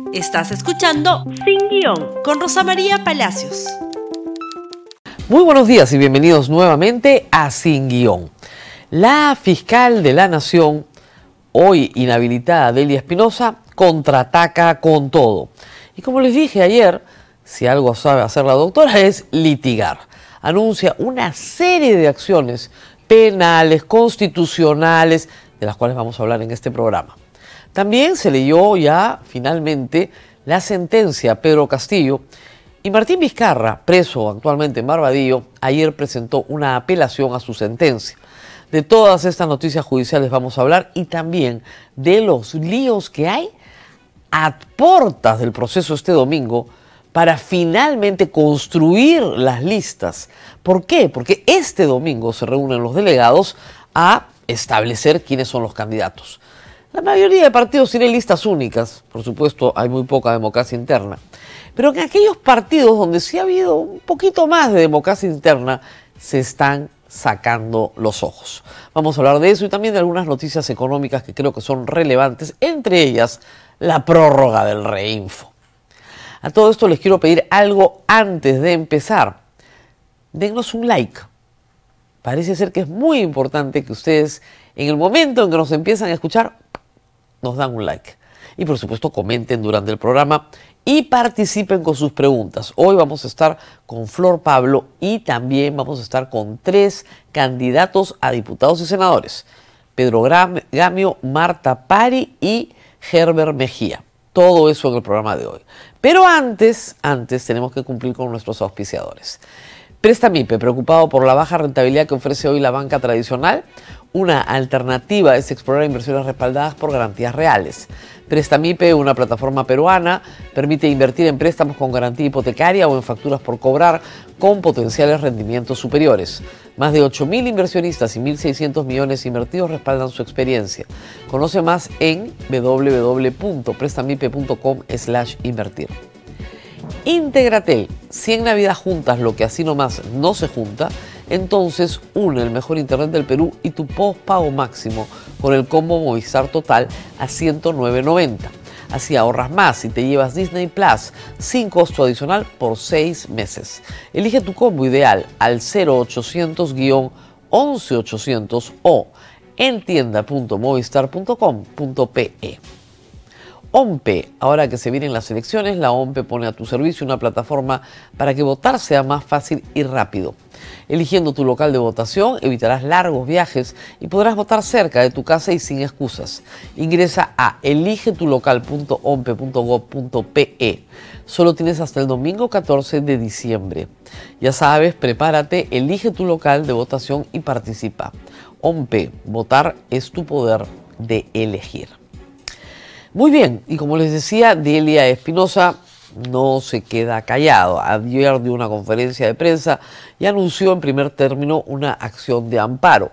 Estás escuchando Sin Guión con Rosa María Palacios. Muy buenos días y bienvenidos nuevamente a Sin Guión. La fiscal de la Nación, hoy inhabilitada Delia Espinosa, contraataca con todo. Y como les dije ayer, si algo sabe hacer la doctora es litigar. Anuncia una serie de acciones penales, constitucionales, de las cuales vamos a hablar en este programa. También se leyó ya finalmente la sentencia a Pedro Castillo y Martín Vizcarra, preso actualmente en Barbadillo, ayer presentó una apelación a su sentencia. De todas estas noticias judiciales vamos a hablar y también de los líos que hay a puertas del proceso este domingo para finalmente construir las listas. ¿Por qué? Porque este domingo se reúnen los delegados a establecer quiénes son los candidatos. La mayoría de partidos tienen listas únicas, por supuesto hay muy poca democracia interna, pero en aquellos partidos donde sí ha habido un poquito más de democracia interna, se están sacando los ojos. Vamos a hablar de eso y también de algunas noticias económicas que creo que son relevantes, entre ellas la prórroga del Reinfo. A todo esto les quiero pedir algo antes de empezar. Dennos un like. Parece ser que es muy importante que ustedes, en el momento en que nos empiezan a escuchar, nos dan un like. Y por supuesto comenten durante el programa y participen con sus preguntas. Hoy vamos a estar con Flor Pablo y también vamos a estar con 3 candidatos a diputados y senadores. Pedro Gamio, Marta Pari y Herbert Mejía. Todo eso en el programa de hoy. Pero antes tenemos que cumplir con nuestros auspiciadores. Prestamipe, preocupado por la baja rentabilidad que ofrece hoy la banca tradicional, una alternativa es explorar inversiones respaldadas por garantías reales. Prestamipe, una plataforma peruana, permite invertir en préstamos con garantía hipotecaria o en facturas por cobrar con potenciales rendimientos superiores. Más de 8.000 inversionistas y 1.600 millones invertidos respaldan su experiencia. Conoce más en www.prestamipe.com/invertir. Integratel, si en Navidad juntas lo que así nomás no se junta, entonces une el mejor internet del Perú y tu postpago máximo con el combo Movistar Total a $109.90. Así ahorras más y te llevas Disney Plus sin costo adicional por 6 meses. Elige tu combo ideal al 0800-11800 o en tienda.movistar.com.pe. OMPE, ahora que se vienen las elecciones, la OMPE pone a tu servicio una plataforma para que votar sea más fácil y rápido. Eligiendo tu local de votación, evitarás largos viajes y podrás votar cerca de tu casa y sin excusas. Ingresa a eligetulocal.ompe.gov.pe. Solo tienes hasta el domingo 14 de diciembre. Ya sabes, prepárate, elige tu local de votación y participa. OMPE, votar es tu poder de elegir. Muy bien, y como les decía, Delia Espinosa no se queda callado. Ayer dio una conferencia de prensa y anunció en primer término una acción de amparo.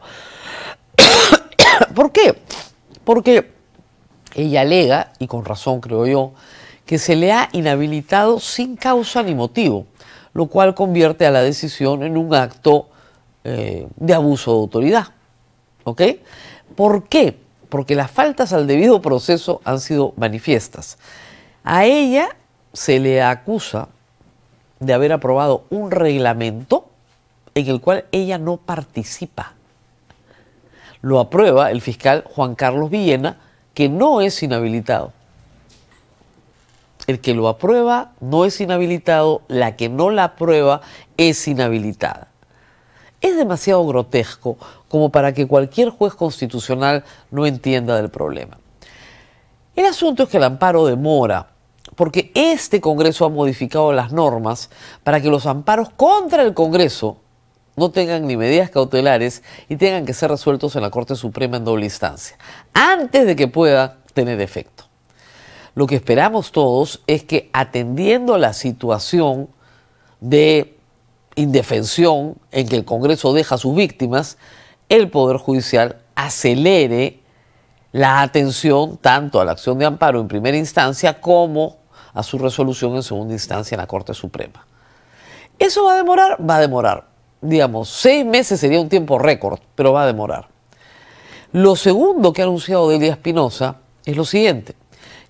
¿Por qué? Porque ella alega, y con razón creo yo, que se le ha inhabilitado sin causa ni motivo, lo cual convierte a la decisión en un acto de abuso de autoridad. ¿Ok? ¿Por qué? Porque las faltas al debido proceso han sido manifiestas. A ella se le acusa de haber aprobado un reglamento en el cual ella no participa. Lo aprueba el fiscal Juan Carlos Villena, que no es inhabilitado. El que lo aprueba no es inhabilitado, la que no la aprueba es inhabilitada. Es demasiado grotesco como para que cualquier juez constitucional no entienda del problema. El asunto es que el amparo demora, porque este Congreso ha modificado las normas para que los amparos contra el Congreso no tengan ni medidas cautelares y tengan que ser resueltos en la Corte Suprema en doble instancia, antes de que pueda tener efecto. Lo que esperamos todos es que, atendiendo la situación de indefensión en que el Congreso deja a sus víctimas, el Poder Judicial acelere la atención tanto a la acción de amparo en primera instancia como a su resolución en segunda instancia en la Corte Suprema. ¿Eso va a demorar? Va a demorar. Digamos, 6 meses sería un tiempo récord, pero va a demorar. Lo segundo que ha anunciado Delia Espinosa es lo siguiente,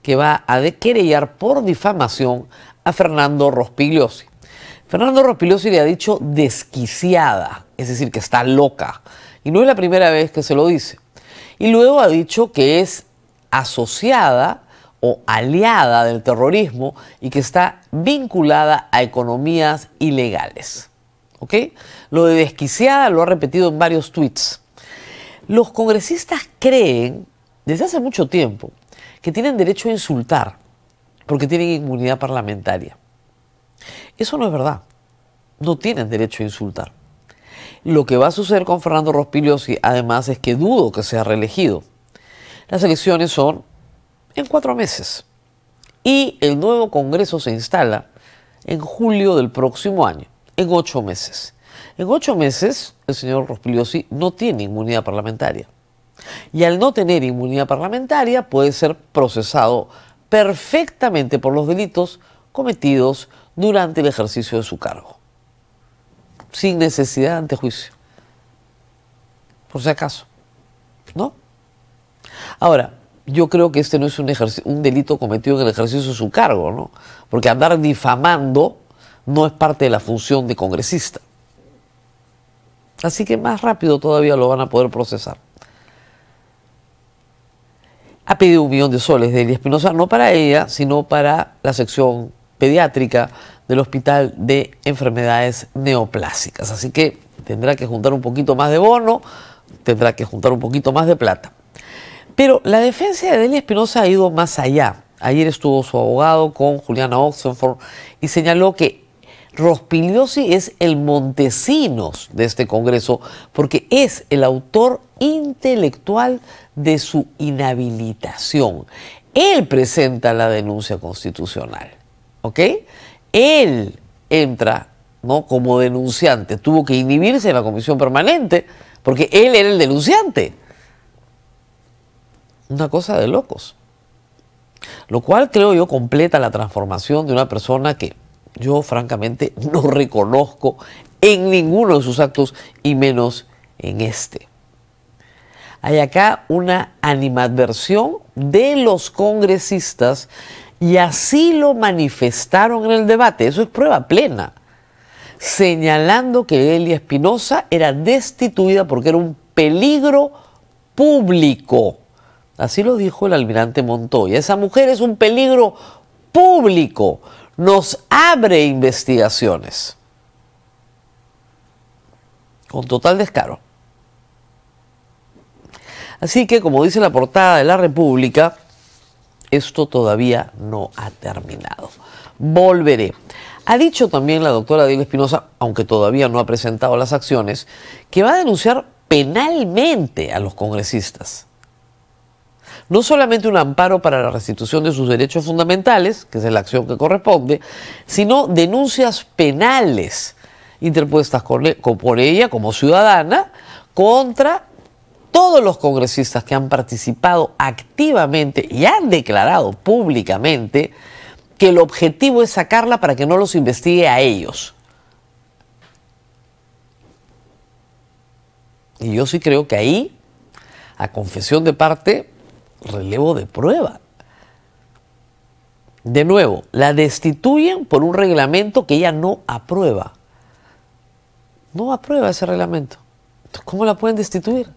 que va a querellar por difamación a Fernando Rospigliosi. Fernando Rospigliosi le ha dicho desquiciada, es decir, que está loca. Y no es la primera vez que se lo dice. Y luego ha dicho que es asociada o aliada del terrorismo y que está vinculada a economías ilegales. ¿Ok? Lo de desquiciada lo ha repetido en varios tweets. Los congresistas creen, desde hace mucho tiempo, que tienen derecho a insultar porque tienen inmunidad parlamentaria. Eso no es verdad. No tienen derecho a insultar. Lo que va a suceder con Fernando Rospigliosi, además, es que dudo que sea reelegido. Las elecciones son en 4 meses y el nuevo Congreso se instala en julio del próximo año, en 8 meses. En 8 meses, el señor Rospigliosi no tiene inmunidad parlamentaria. Y al no tener inmunidad parlamentaria, puede ser procesado perfectamente por los delitos cometidos durante el ejercicio de su cargo, sin necesidad de antejuicio, por si acaso, ¿no? Ahora, yo creo que este no es un delito cometido en el ejercicio de su cargo, ¿no? Porque andar difamando no es parte de la función de congresista. Así que más rápido todavía lo van a poder procesar. Ha pedido $1 millón de Delia Espinosa, no para ella, sino para la sección pediátrica del Hospital de Enfermedades Neoplásicas. Así que tendrá que juntar un poquito más de bono, tendrá que juntar un poquito más de plata. Pero la defensa de Delia Espinosa ha ido más allá. Ayer estuvo su abogado con Juliana Oxenford y señaló que Rospigliosi es el Montesinos de este Congreso porque es el autor intelectual de su inhabilitación. Él presenta la denuncia constitucional, ¿ok? Él entra, ¿no?, como denunciante. Tuvo que inhibirse en la comisión permanente porque él era el denunciante. Una cosa de locos. Lo cual, creo yo, completa la transformación de una persona que yo, francamente, no reconozco en ninguno de sus actos y menos en este. Hay acá una animadversión de los congresistas y así lo manifestaron en el debate. Eso es prueba plena. Señalando que Delia Espinosa era destituida porque era un peligro público. Así lo dijo el almirante Montoya. Esa mujer es un peligro público. Nos abre investigaciones. Con total descaro. Así que, como dice la portada de La República, esto todavía no ha terminado. Volveré. Ha dicho también la doctora Delia Espinosa, aunque todavía no ha presentado las acciones, que va a denunciar penalmente a los congresistas. No solamente un amparo para la restitución de sus derechos fundamentales, que es la acción que corresponde, sino denuncias penales interpuestas por ella como ciudadana contra todos los congresistas que han participado activamente y han declarado públicamente que el objetivo es sacarla para que no los investigue a ellos. Y yo sí creo que ahí, a confesión de parte, relevo de prueba. De nuevo, la destituyen por un reglamento que ella no aprueba. No aprueba ese reglamento. ¿Cómo la pueden destituir?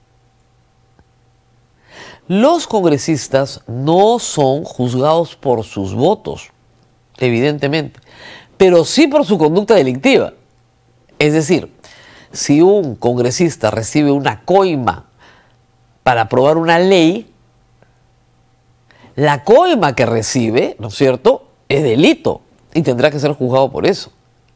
Los congresistas no son juzgados por sus votos, evidentemente, pero sí por su conducta delictiva. Es decir, si un congresista recibe una coima para aprobar una ley, la coima que recibe, ¿no es cierto?, es delito y tendrá que ser juzgado por eso.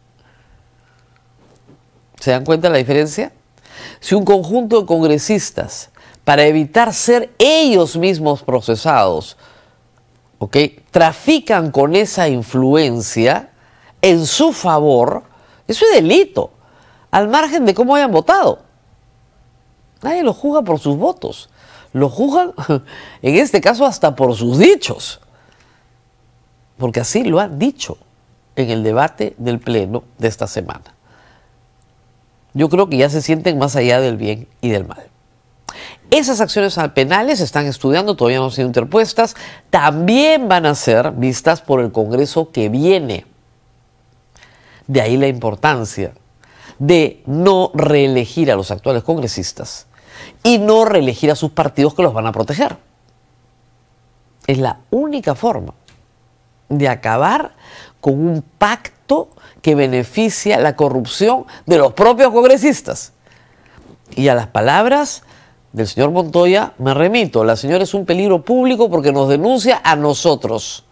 ¿Se dan cuenta de la diferencia? Si un conjunto de congresistas, para evitar ser ellos mismos procesados, ¿ok?, trafican con esa influencia en su favor, eso es delito, al margen de cómo hayan votado. Nadie lo juzga por sus votos. Lo juzgan, en este caso, hasta por sus dichos. Porque así lo han dicho en el debate del Pleno de esta semana. Yo creo que ya se sienten más allá del bien y del mal. Esas acciones penales se están estudiando, todavía no han sido interpuestas, también van a ser vistas por el Congreso que viene. De ahí la importancia de no reelegir a los actuales congresistas y no reelegir a sus partidos que los van a proteger. Es la única forma de acabar con un pacto que beneficia la corrupción de los propios congresistas. Y a las palabras del señor Montoya me remito. La señora es un peligro público porque nos denuncia a nosotros.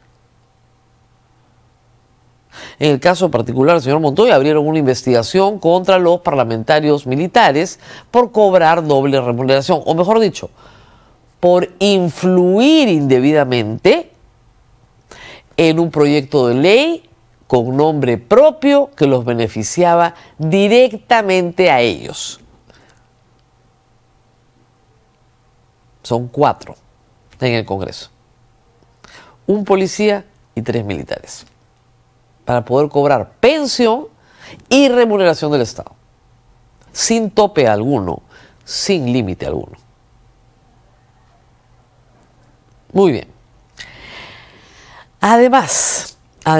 En el caso particular del señor Montoya, abrieron una investigación contra los parlamentarios militares por cobrar doble remuneración, o mejor dicho, por influir indebidamente en un proyecto de ley con nombre propio que los beneficiaba directamente a ellos. Son 4 en el Congreso. Un policía y 3 militares. Para poder cobrar pensión y remuneración del Estado. Sin tope alguno, sin límite alguno. Muy bien. Además,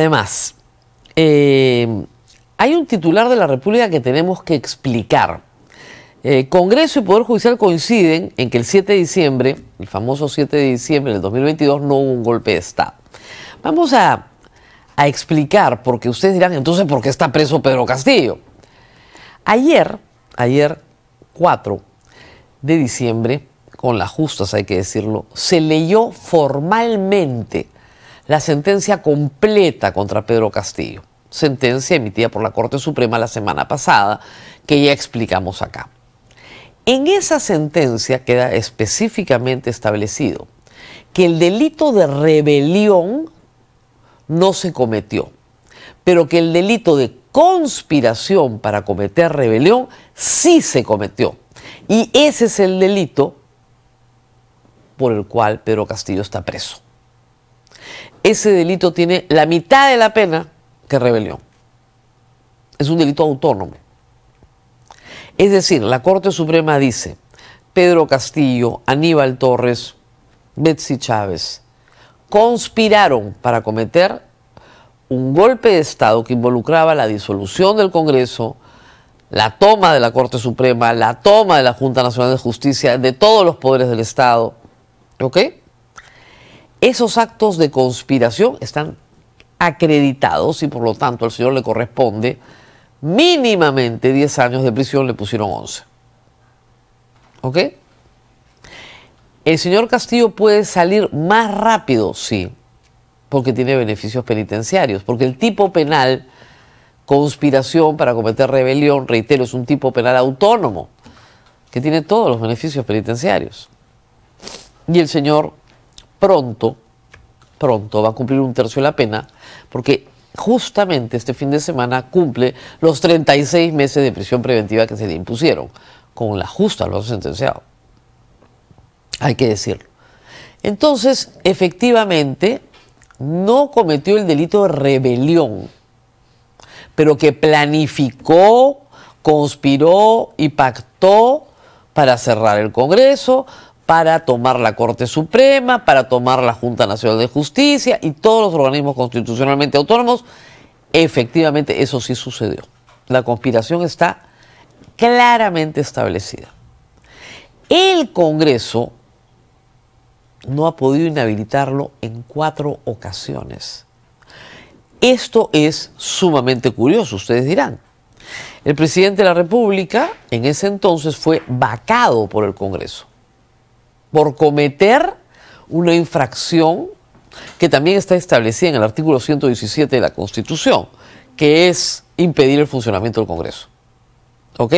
hay un titular de la República que tenemos que explicar. Congreso y Poder Judicial coinciden en que el 7 de diciembre, el famoso 7 de diciembre del 2022, no hubo un golpe de Estado. Vamos a explicar, porque ustedes dirán, entonces, ¿por qué está preso Pedro Castillo? Ayer 4 de diciembre, con las justas hay que decirlo, se leyó formalmente la sentencia completa contra Pedro Castillo. Sentencia emitida por la Corte Suprema la semana pasada, que ya explicamos acá. En esa sentencia queda específicamente establecido que el delito de rebelión no se cometió, pero que el delito de conspiración para cometer rebelión sí se cometió. Y ese es el delito por el cual Pedro Castillo está preso. Ese delito tiene la mitad de la pena que rebelión. Es un delito autónomo. Es decir, la Corte Suprema dice, Pedro Castillo, Aníbal Torres, Betsy Chávez, conspiraron para cometer un golpe de Estado que involucraba la disolución del Congreso, la toma de la Corte Suprema, la toma de la Junta Nacional de Justicia, de todos los poderes del Estado. ¿Ok? Esos actos de conspiración están acreditados y por lo tanto al señor le corresponde mínimamente 10 años de prisión, le pusieron 11. ¿Ok? El señor Castillo puede salir más rápido, sí, porque tiene beneficios penitenciarios, porque el tipo penal, conspiración para cometer rebelión, reitero, es un tipo penal autónomo, que tiene todos los beneficios penitenciarios. Y el señor pronto va a cumplir 1/3 de la pena, porque justamente este fin de semana cumple los 36 meses de prisión preventiva que se le impusieron. Con la justa lo ha sentenciado. Hay que decirlo. Entonces, efectivamente, no cometió el delito de rebelión, pero que planificó, conspiró y pactó para cerrar el Congreso, para tomar la Corte Suprema, para tomar la Junta Nacional de Justicia y todos los organismos constitucionalmente autónomos. Efectivamente, eso sí sucedió. La conspiración está claramente establecida. El Congreso no ha podido inhabilitarlo en 4 ocasiones. Esto es sumamente curioso, ustedes dirán. El presidente de la República en ese entonces fue vacado por el Congreso por cometer una infracción que también está establecida en el artículo 117 de la Constitución, que es impedir el funcionamiento del Congreso. ¿Ok?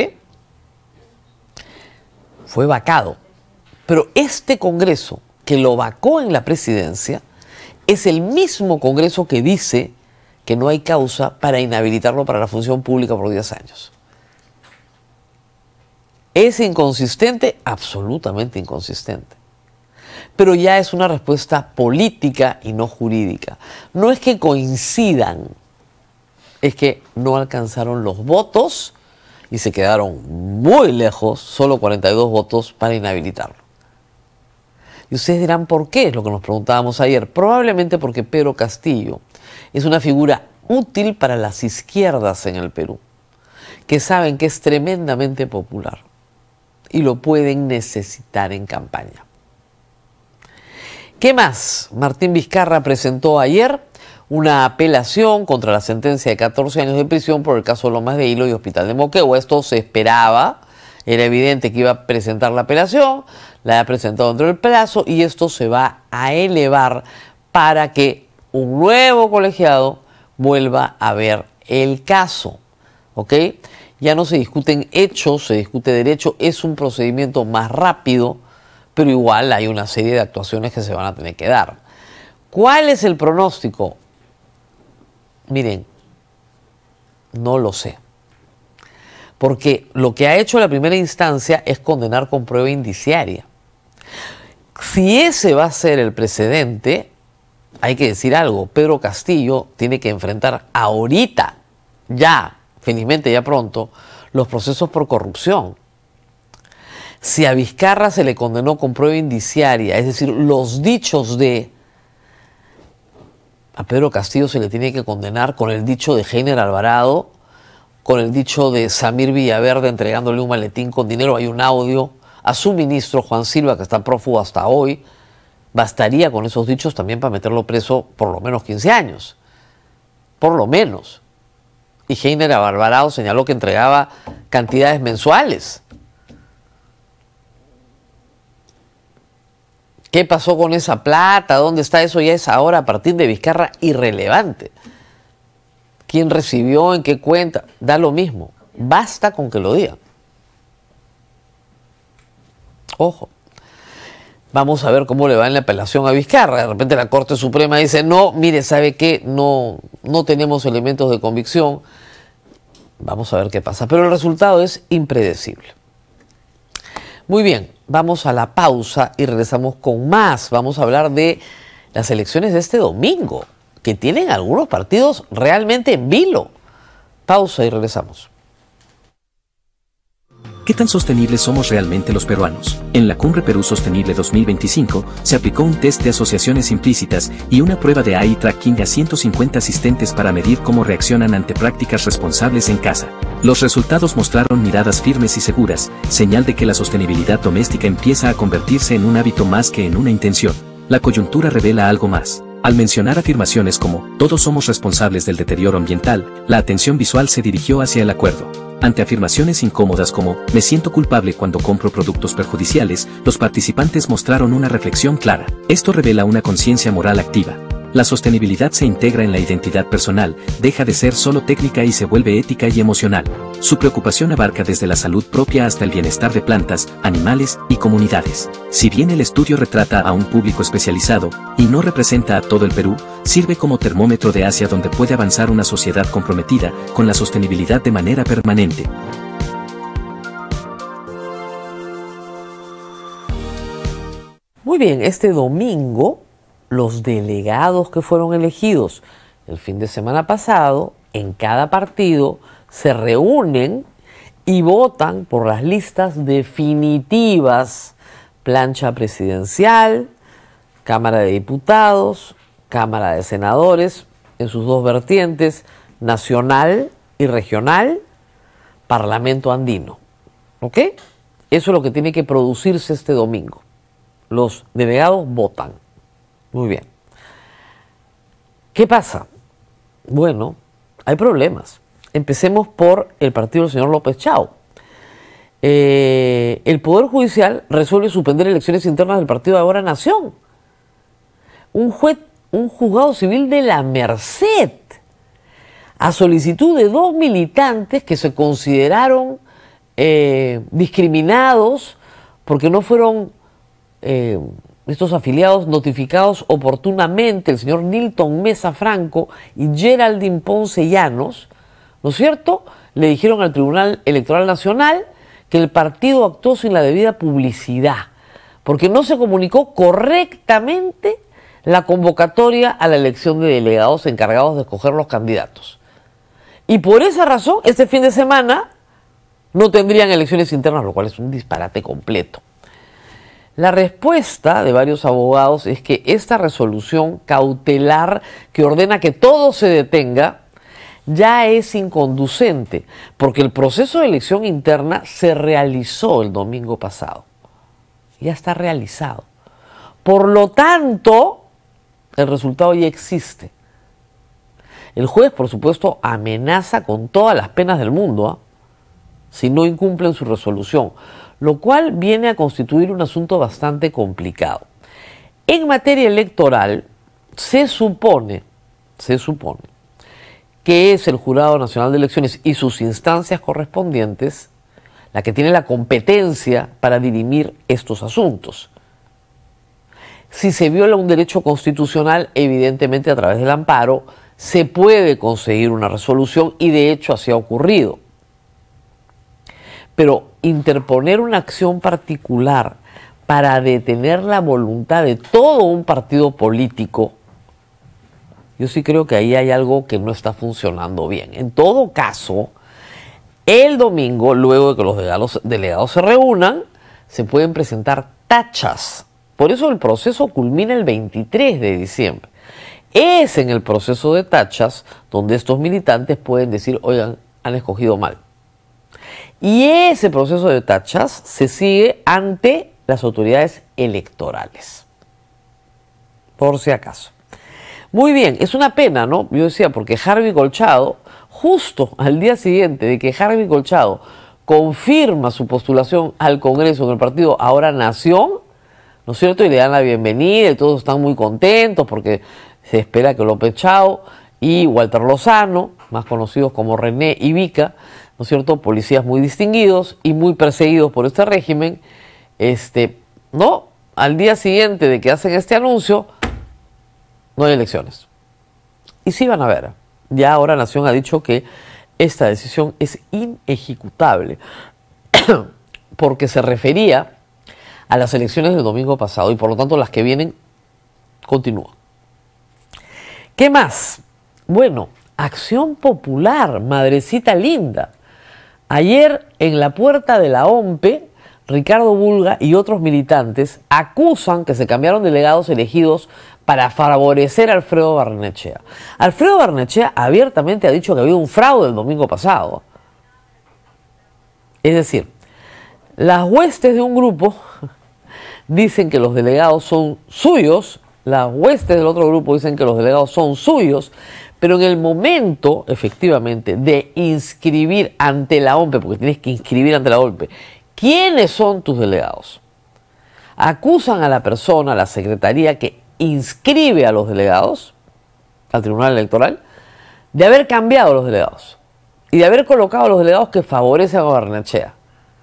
Fue vacado. Pero este Congreso que lo vacó en la presidencia es el mismo Congreso que dice que no hay causa para inhabilitarlo para la función pública por 10 años. ¿Es inconsistente? Absolutamente inconsistente. Pero ya es una respuesta política y no jurídica. No es que coincidan, es que no alcanzaron los votos y se quedaron muy lejos, solo 42 votos para inhabilitarlo. Y ustedes dirán, ¿por qué? Es lo que nos preguntábamos ayer. Probablemente porque Pedro Castillo es una figura útil para las izquierdas en el Perú, que saben que es tremendamente popular y lo pueden necesitar en campaña. ¿Qué más? Martín Vizcarra presentó ayer una apelación contra la sentencia de 14 años de prisión por el caso Lomas de Hilo y Hospital de Moquegua. Esto se esperaba, era evidente que iba a presentar la apelación, la ha presentado dentro del plazo y esto se va a elevar para que un nuevo colegiado vuelva a ver el caso, ¿ok? Ya no se discuten hechos, se discute derecho, es un procedimiento más rápido, pero igual hay una serie de actuaciones que se van a tener que dar. ¿Cuál es el pronóstico? Miren, no lo sé. Porque lo que ha hecho la primera instancia es condenar con prueba indiciaria. Si ese va a ser el precedente, hay que decir algo. Pedro Castillo tiene que enfrentar ahorita, ya, felizmente ya pronto, los procesos por corrupción. Si a Vizcarra se le condenó con prueba indiciaria, es decir, los dichos de... A Pedro Castillo se le tiene que condenar con el dicho de Heiner Alvarado, con el dicho de Samir Villaverde entregándole un maletín con dinero. Hay un audio a su ministro Juan Silva, que está prófugo hasta hoy. Bastaría con esos dichos también para meterlo preso por lo menos 15 años. Por lo menos. Y Heiner Alvarado señaló que entregaba cantidades mensuales. ¿Qué pasó con esa plata? ¿Dónde está eso? Ya es ahora, a partir de Vizcarra, irrelevante. ¿Quién recibió? ¿En qué cuenta? Da lo mismo. Basta con que lo digan. Ojo. Vamos a ver cómo le va en la apelación a Vizcarra. De repente la Corte Suprema dice, no, mire, ¿sabe qué? No tenemos elementos de convicción. Vamos a ver qué pasa. Pero el resultado es impredecible. Muy bien, vamos a la pausa y regresamos con más. Vamos a hablar de las elecciones de este domingo, que tienen algunos partidos realmente en vilo. Pausa y regresamos. ¿Qué tan sostenibles somos realmente los peruanos? En la Cumbre Perú Sostenible 2025 se aplicó un test de asociaciones implícitas y una prueba de eye tracking a 150 asistentes para medir cómo reaccionan ante prácticas responsables en casa. Los resultados mostraron miradas firmes y seguras, señal de que la sostenibilidad doméstica empieza a convertirse en un hábito más que en una intención. La coyuntura revela algo más. Al mencionar afirmaciones como "todos somos responsables del deterioro ambiental", la atención visual se dirigió hacia el acuerdo. Ante afirmaciones incómodas como "me siento culpable cuando compro productos perjudiciales", los participantes mostraron una reflexión clara. Esto revela una conciencia moral activa. La sostenibilidad se integra en la identidad personal, deja de ser solo técnica y se vuelve ética y emocional. Su preocupación abarca desde la salud propia hasta el bienestar de plantas, animales y comunidades. Si bien el estudio retrata a un público especializado y no representa a todo el Perú, sirve como termómetro de hacia donde puede avanzar una sociedad comprometida con la sostenibilidad de manera permanente. Muy bien, este domingo los delegados que fueron elegidos el fin de semana pasado en cada partido se reúnen y votan por las listas definitivas: plancha presidencial, Cámara de Diputados, Cámara de Senadores, en sus dos vertientes, nacional y regional, Parlamento andino. ¿Ok? Eso es lo que tiene que producirse este domingo. Los delegados votan. Muy bien. ¿Qué pasa? Bueno, hay problemas. Empecemos por el partido del señor López Chao. El Poder Judicial resuelve suspender elecciones internas del partido de Ahora Nación. Un juzgado civil de la Merced, a solicitud de 2 militantes que se consideraron discriminados porque no fueron estos afiliados notificados oportunamente, el señor Nilton Mesa Franco y Geraldine Ponce Llanos, ¿no es cierto?, le dijeron al Tribunal Electoral Nacional que el partido actuó sin la debida publicidad, porque no se comunicó correctamente la convocatoria a la elección de delegados encargados de escoger los candidatos. Y por esa razón, este fin de semana, no tendrían elecciones internas, lo cual es un disparate completo. La respuesta de varios abogados es que esta resolución cautelar que ordena que todo se detenga ya es inconducente, porque el proceso de elección interna se realizó el domingo pasado. Ya está realizado. Por lo tanto, el resultado ya existe. El juez, por supuesto, amenaza con todas las penas del mundo, si no incumplen su resolución, lo cual viene a constituir un asunto bastante complicado. En materia electoral, se supone que es el Jurado Nacional de Elecciones y sus instancias correspondientes la que tiene la competencia para dirimir estos asuntos. Si se viola un derecho constitucional, evidentemente a través del amparo se puede conseguir una resolución y de hecho así ha ocurrido. Pero interponer una acción particular para detener la voluntad de todo un partido político, yo sí creo que ahí hay algo que no está funcionando bien. En todo caso, el domingo, luego de que los delegados se reúnan, se pueden presentar tachas. Por eso el proceso culmina el 23 de diciembre. Es en el proceso de tachas donde estos militantes pueden decir, oigan, han escogido mal. Y ese proceso de tachas se sigue ante las autoridades electorales. Por si acaso. Muy bien, es una pena, ¿no? Yo decía, porque Harvey Colchado, justo al día siguiente de que Harvey Colchado confirma su postulación al Congreso en el partido Ahora Nación, ¿no es cierto? Y le dan la bienvenida y todos están muy contentos porque se espera que López Chao y Walter Lozano, más conocidos como René y Vica, ¿no es cierto? Policías muy distinguidos y muy perseguidos por este régimen, ¿no? Al día siguiente de que hacen este anuncio, no hay elecciones. Y sí van a haber. Ya Ahora Nación ha dicho que esta decisión es inejecutable porque se refería a las elecciones del domingo pasado y por lo tanto las que vienen continúan. ¿Qué más? Bueno, Acción Popular, madrecita linda. Ayer en la puerta de la OMPE, Ricardo Bulga y otros militantes acusan que se cambiaron delegados elegidos para favorecer a Alfredo Barnechea. Alfredo Barnechea abiertamente ha dicho que había un fraude el domingo pasado. Es decir, las huestes de un grupo dicen que los delegados son suyos, las huestes del otro grupo dicen que los delegados son suyos, pero en el momento, efectivamente, de inscribir ante la OMPE, porque tienes que inscribir ante la OMPE, ¿quiénes son tus delegados? Acusan a la persona, a la secretaría que inscribe a los delegados, al Tribunal Electoral, de haber cambiado los delegados y de haber colocado a los delegados que favorecen a Barnechea.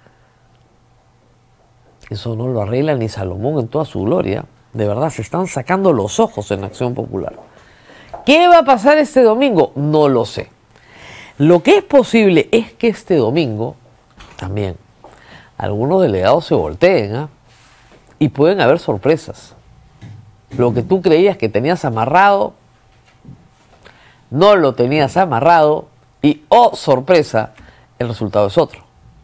Eso no lo arregla ni Salomón en toda su gloria. De verdad, se están sacando los ojos en Acción Popular. ¿Qué va a pasar este domingo? No lo sé. Lo que es posible es que este domingo también algunos delegados se volteen, y pueden haber sorpresas. Lo que tú creías que tenías amarrado, no lo tenías amarrado y, oh sorpresa, el resultado es otro.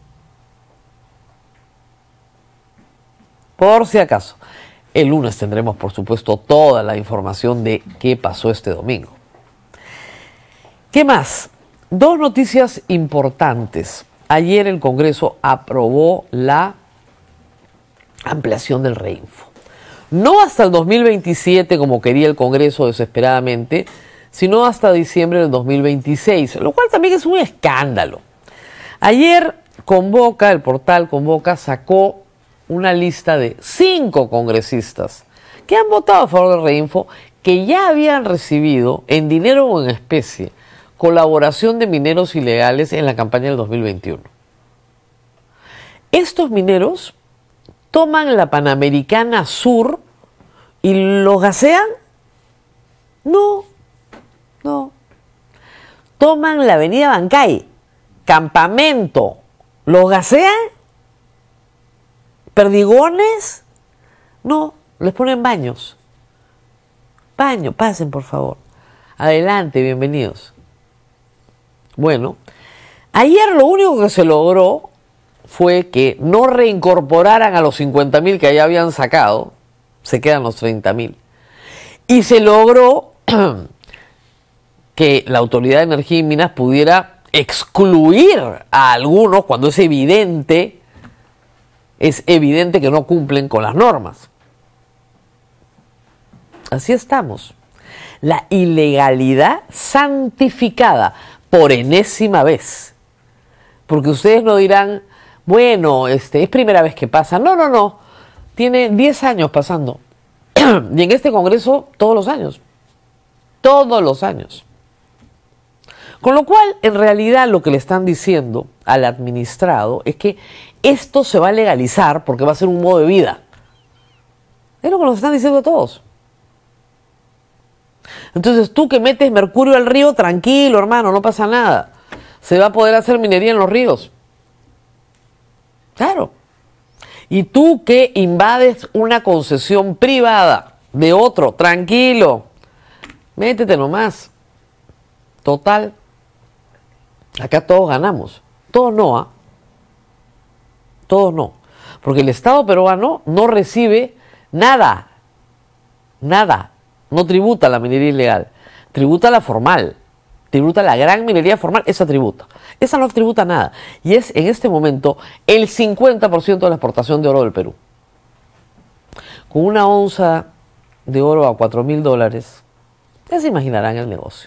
Por si acaso, el lunes tendremos, por supuesto, toda la información de qué pasó este domingo. ¿Qué más? Dos noticias importantes. Ayer el Congreso aprobó la ampliación del Reinfo. No hasta el 2027, como quería el Congreso desesperadamente, sino hasta diciembre del 2026, lo cual también es un escándalo. Ayer Convoca, el portal Convoca, sacó una lista de 5 congresistas que han votado a favor del Reinfo, que ya habían recibido en dinero o en especie colaboración de mineros ilegales en la campaña del 2021. Estos mineros toman la Panamericana Sur y los gasean. No. Toman la Avenida Bancay, Campamento, los gasean. ¿Perdigones? No, les ponen baños. Baño, pasen por favor. Adelante, bienvenidos. Bueno, ayer lo único que se logró fue que no reincorporaran a los 50.000 que ya habían sacado, se quedan los 30.000. Y se logró que la Autoridad de Energía y Minas pudiera excluir a algunos cuando es evidente que no cumplen con las normas. Así estamos. La ilegalidad santificada por enésima vez. Porque ustedes no dirán, bueno, es primera vez que pasa. No. Tiene 10 años pasando. Y en este Congreso, todos los años. Todos los años. Con lo cual, en realidad, lo que le están diciendo al administrado es que esto se va a legalizar porque va a ser un modo de vida. Es lo que nos están diciendo a todos. Entonces, tú que metes mercurio al río, tranquilo, hermano, no pasa nada. Se va a poder hacer minería en los ríos. Claro. Y tú que invades una concesión privada de otro, tranquilo, métete nomás. Total, acá todos ganamos. Todos no, ¿ah? Todos no. Porque el Estado peruano no recibe nada. Nada. No tributa la minería ilegal. Tributa la formal. Tributa la gran minería formal. Esa tributa. Esa no tributa nada. Y es en este momento el 50% de la exportación de oro del Perú. Con una onza de oro a $4.000, ya se imaginarán el negocio.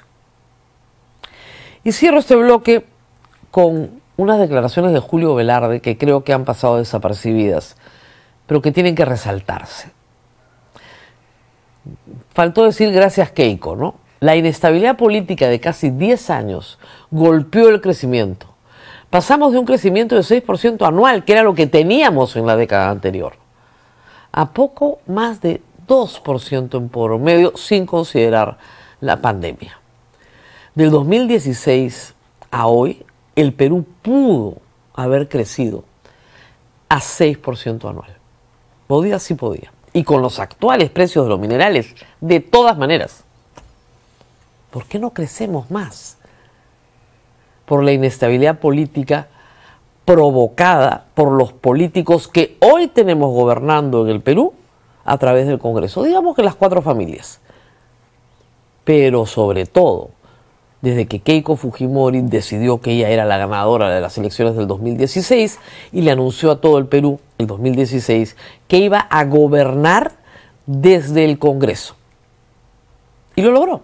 Y cierro este bloque con unas declaraciones de Julio Velarde que creo que han pasado desapercibidas, pero que tienen que resaltarse. Faltó decir gracias Keiko, ¿no? La inestabilidad política de casi 10 años golpeó el crecimiento. Pasamos de un crecimiento de 6% anual, que era lo que teníamos en la década anterior, a poco más de 2% en promedio, sin considerar la pandemia. Del 2016 a hoy, el Perú pudo haber crecido a 6% anual. Podía, sí podía. Y con los actuales precios de los minerales, de todas maneras. ¿Por qué no crecemos más? Por la inestabilidad política provocada por los políticos que hoy tenemos gobernando en el Perú a través del Congreso. Digamos que las 4 familias. Pero sobre todo, desde que Keiko Fujimori decidió que ella era la ganadora de las elecciones del 2016 y le anunció a todo el Perú, el 2016, que iba a gobernar desde el Congreso. Y lo logró.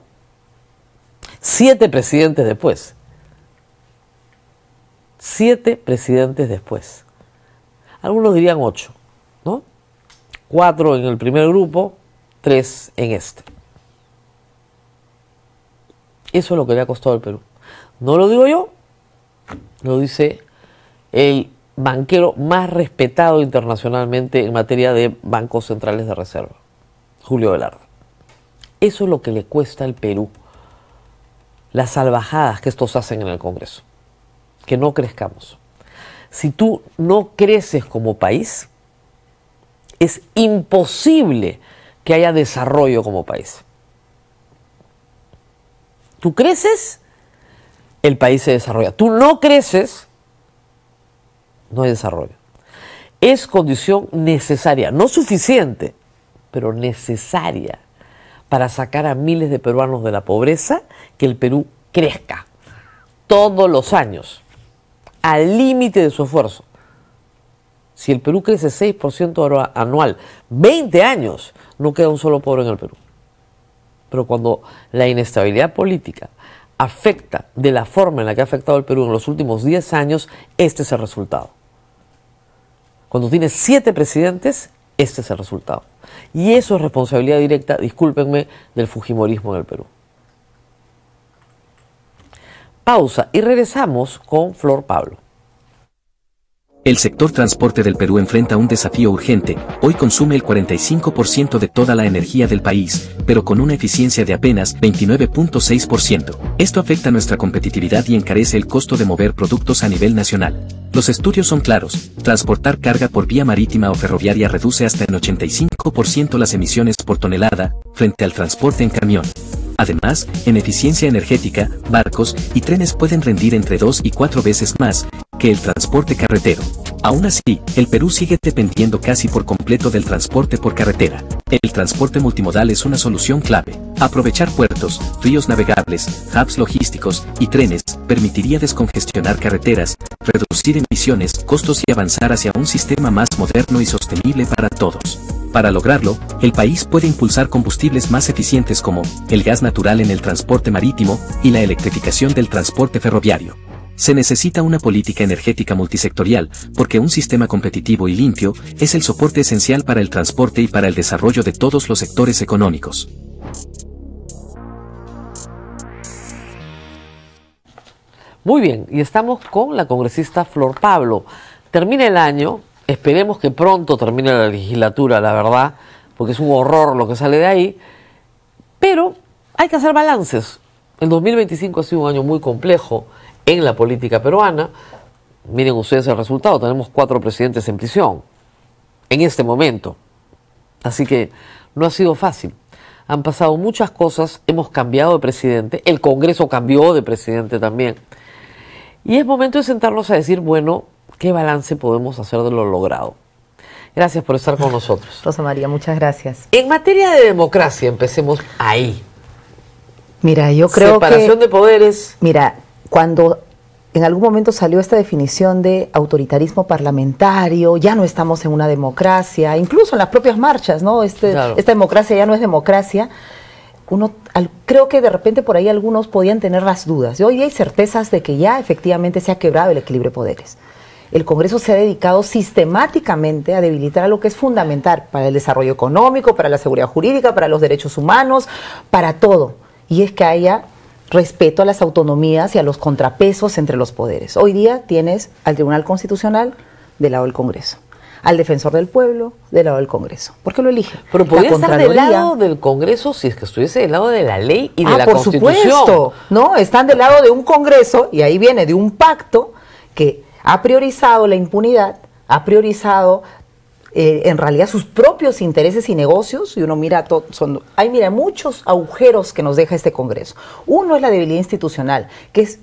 7 presidentes después. 7 presidentes después. Algunos dirían 8, ¿no? 4 en el primer grupo, 3 en este. Eso es lo que le ha costado al Perú. No lo digo yo, lo dice el banquero más respetado internacionalmente en materia de bancos centrales de reserva, Julio Velarde. Eso es lo que le cuesta al Perú. Las salvajadas que estos hacen en el Congreso. Que no crezcamos. Si tú no creces como país, es imposible que haya desarrollo como país. Tú creces, el país se desarrolla. Tú no creces, no hay desarrollo. Es condición necesaria, no suficiente, pero necesaria para sacar a miles de peruanos de la pobreza, que el Perú crezca todos los años, al límite de su esfuerzo. Si el Perú crece 6% anual, 20 años, no queda un solo pobre en el Perú. Pero cuando la inestabilidad política afecta de la forma en la que ha afectado el Perú en los últimos 10 años, este es el resultado. Cuando tienes 7 presidentes, este es el resultado. Y eso es responsabilidad directa, discúlpenme, del fujimorismo en el Perú. Pausa y regresamos con Flor Pablo. El sector transporte del Perú enfrenta un desafío urgente. Hoy consume el 45% de toda la energía del país, pero con una eficiencia de apenas 29.6%. Esto afecta nuestra competitividad y encarece el costo de mover productos a nivel nacional. Los estudios son claros. Transportar carga por vía marítima o ferroviaria reduce hasta en 85% las emisiones por tonelada, frente al transporte en camión. Además, en eficiencia energética, barcos y trenes pueden rendir entre 2 y 4 veces más que el transporte carretero. Aún así, el Perú sigue dependiendo casi por completo del transporte por carretera. El transporte multimodal es una solución clave. Aprovechar puertos, ríos navegables, hubs logísticos y trenes permitiría descongestionar carreteras, reducir emisiones, costos y avanzar hacia un sistema más moderno y sostenible para todos. Para lograrlo, el país puede impulsar combustibles más eficientes como el gas natural en el transporte marítimo y la electrificación del transporte ferroviario. Se necesita una política energética multisectorial, porque un sistema competitivo y limpio es el soporte esencial para el transporte y para el desarrollo de todos los sectores económicos. Muy bien, y estamos con la congresista Flor Pablo. Termina el año, esperemos que pronto termine la legislatura, la verdad, porque es un horror lo que sale de ahí, pero hay que hacer balances. El 2025 ha sido un año muy complejo en la política peruana. Miren ustedes el resultado, tenemos 4 presidentes en prisión en este momento, así que no ha sido fácil. Han pasado muchas cosas, hemos cambiado de presidente, el Congreso cambió de presidente también, y es momento de sentarnos a decir, bueno, ¿qué balance podemos hacer de lo logrado? Gracias por estar con nosotros. Rosa María, muchas gracias. En materia de democracia, empecemos ahí. Mira, yo creo separación de poderes. Mira, cuando en algún momento salió esta definición de autoritarismo parlamentario, ya no estamos en una democracia, incluso en las propias marchas, ¿no? Claro. Esta democracia ya no es democracia. Creo que de repente por ahí algunos podían tener las dudas. Y hoy hay certezas de que ya efectivamente se ha quebrado el equilibrio de poderes. El Congreso se ha dedicado sistemáticamente a debilitar a lo que es fundamental para el desarrollo económico, para la seguridad jurídica, para los derechos humanos, para todo. Y es que haya respeto a las autonomías y a los contrapesos entre los poderes. Hoy día tienes al Tribunal Constitucional del lado del Congreso, al Defensor del Pueblo del lado del Congreso. ¿Por qué lo elige? Pero podría estar del lado del Congreso si es que estuviese del lado de la ley y de la Constitución. Por supuesto, ¿no? Están del lado de un Congreso, y ahí viene de un pacto que ha priorizado la impunidad, ha priorizado en realidad sus propios intereses y negocios, y uno mira, mira muchos agujeros que nos deja este Congreso. Uno es la debilidad institucional, que es,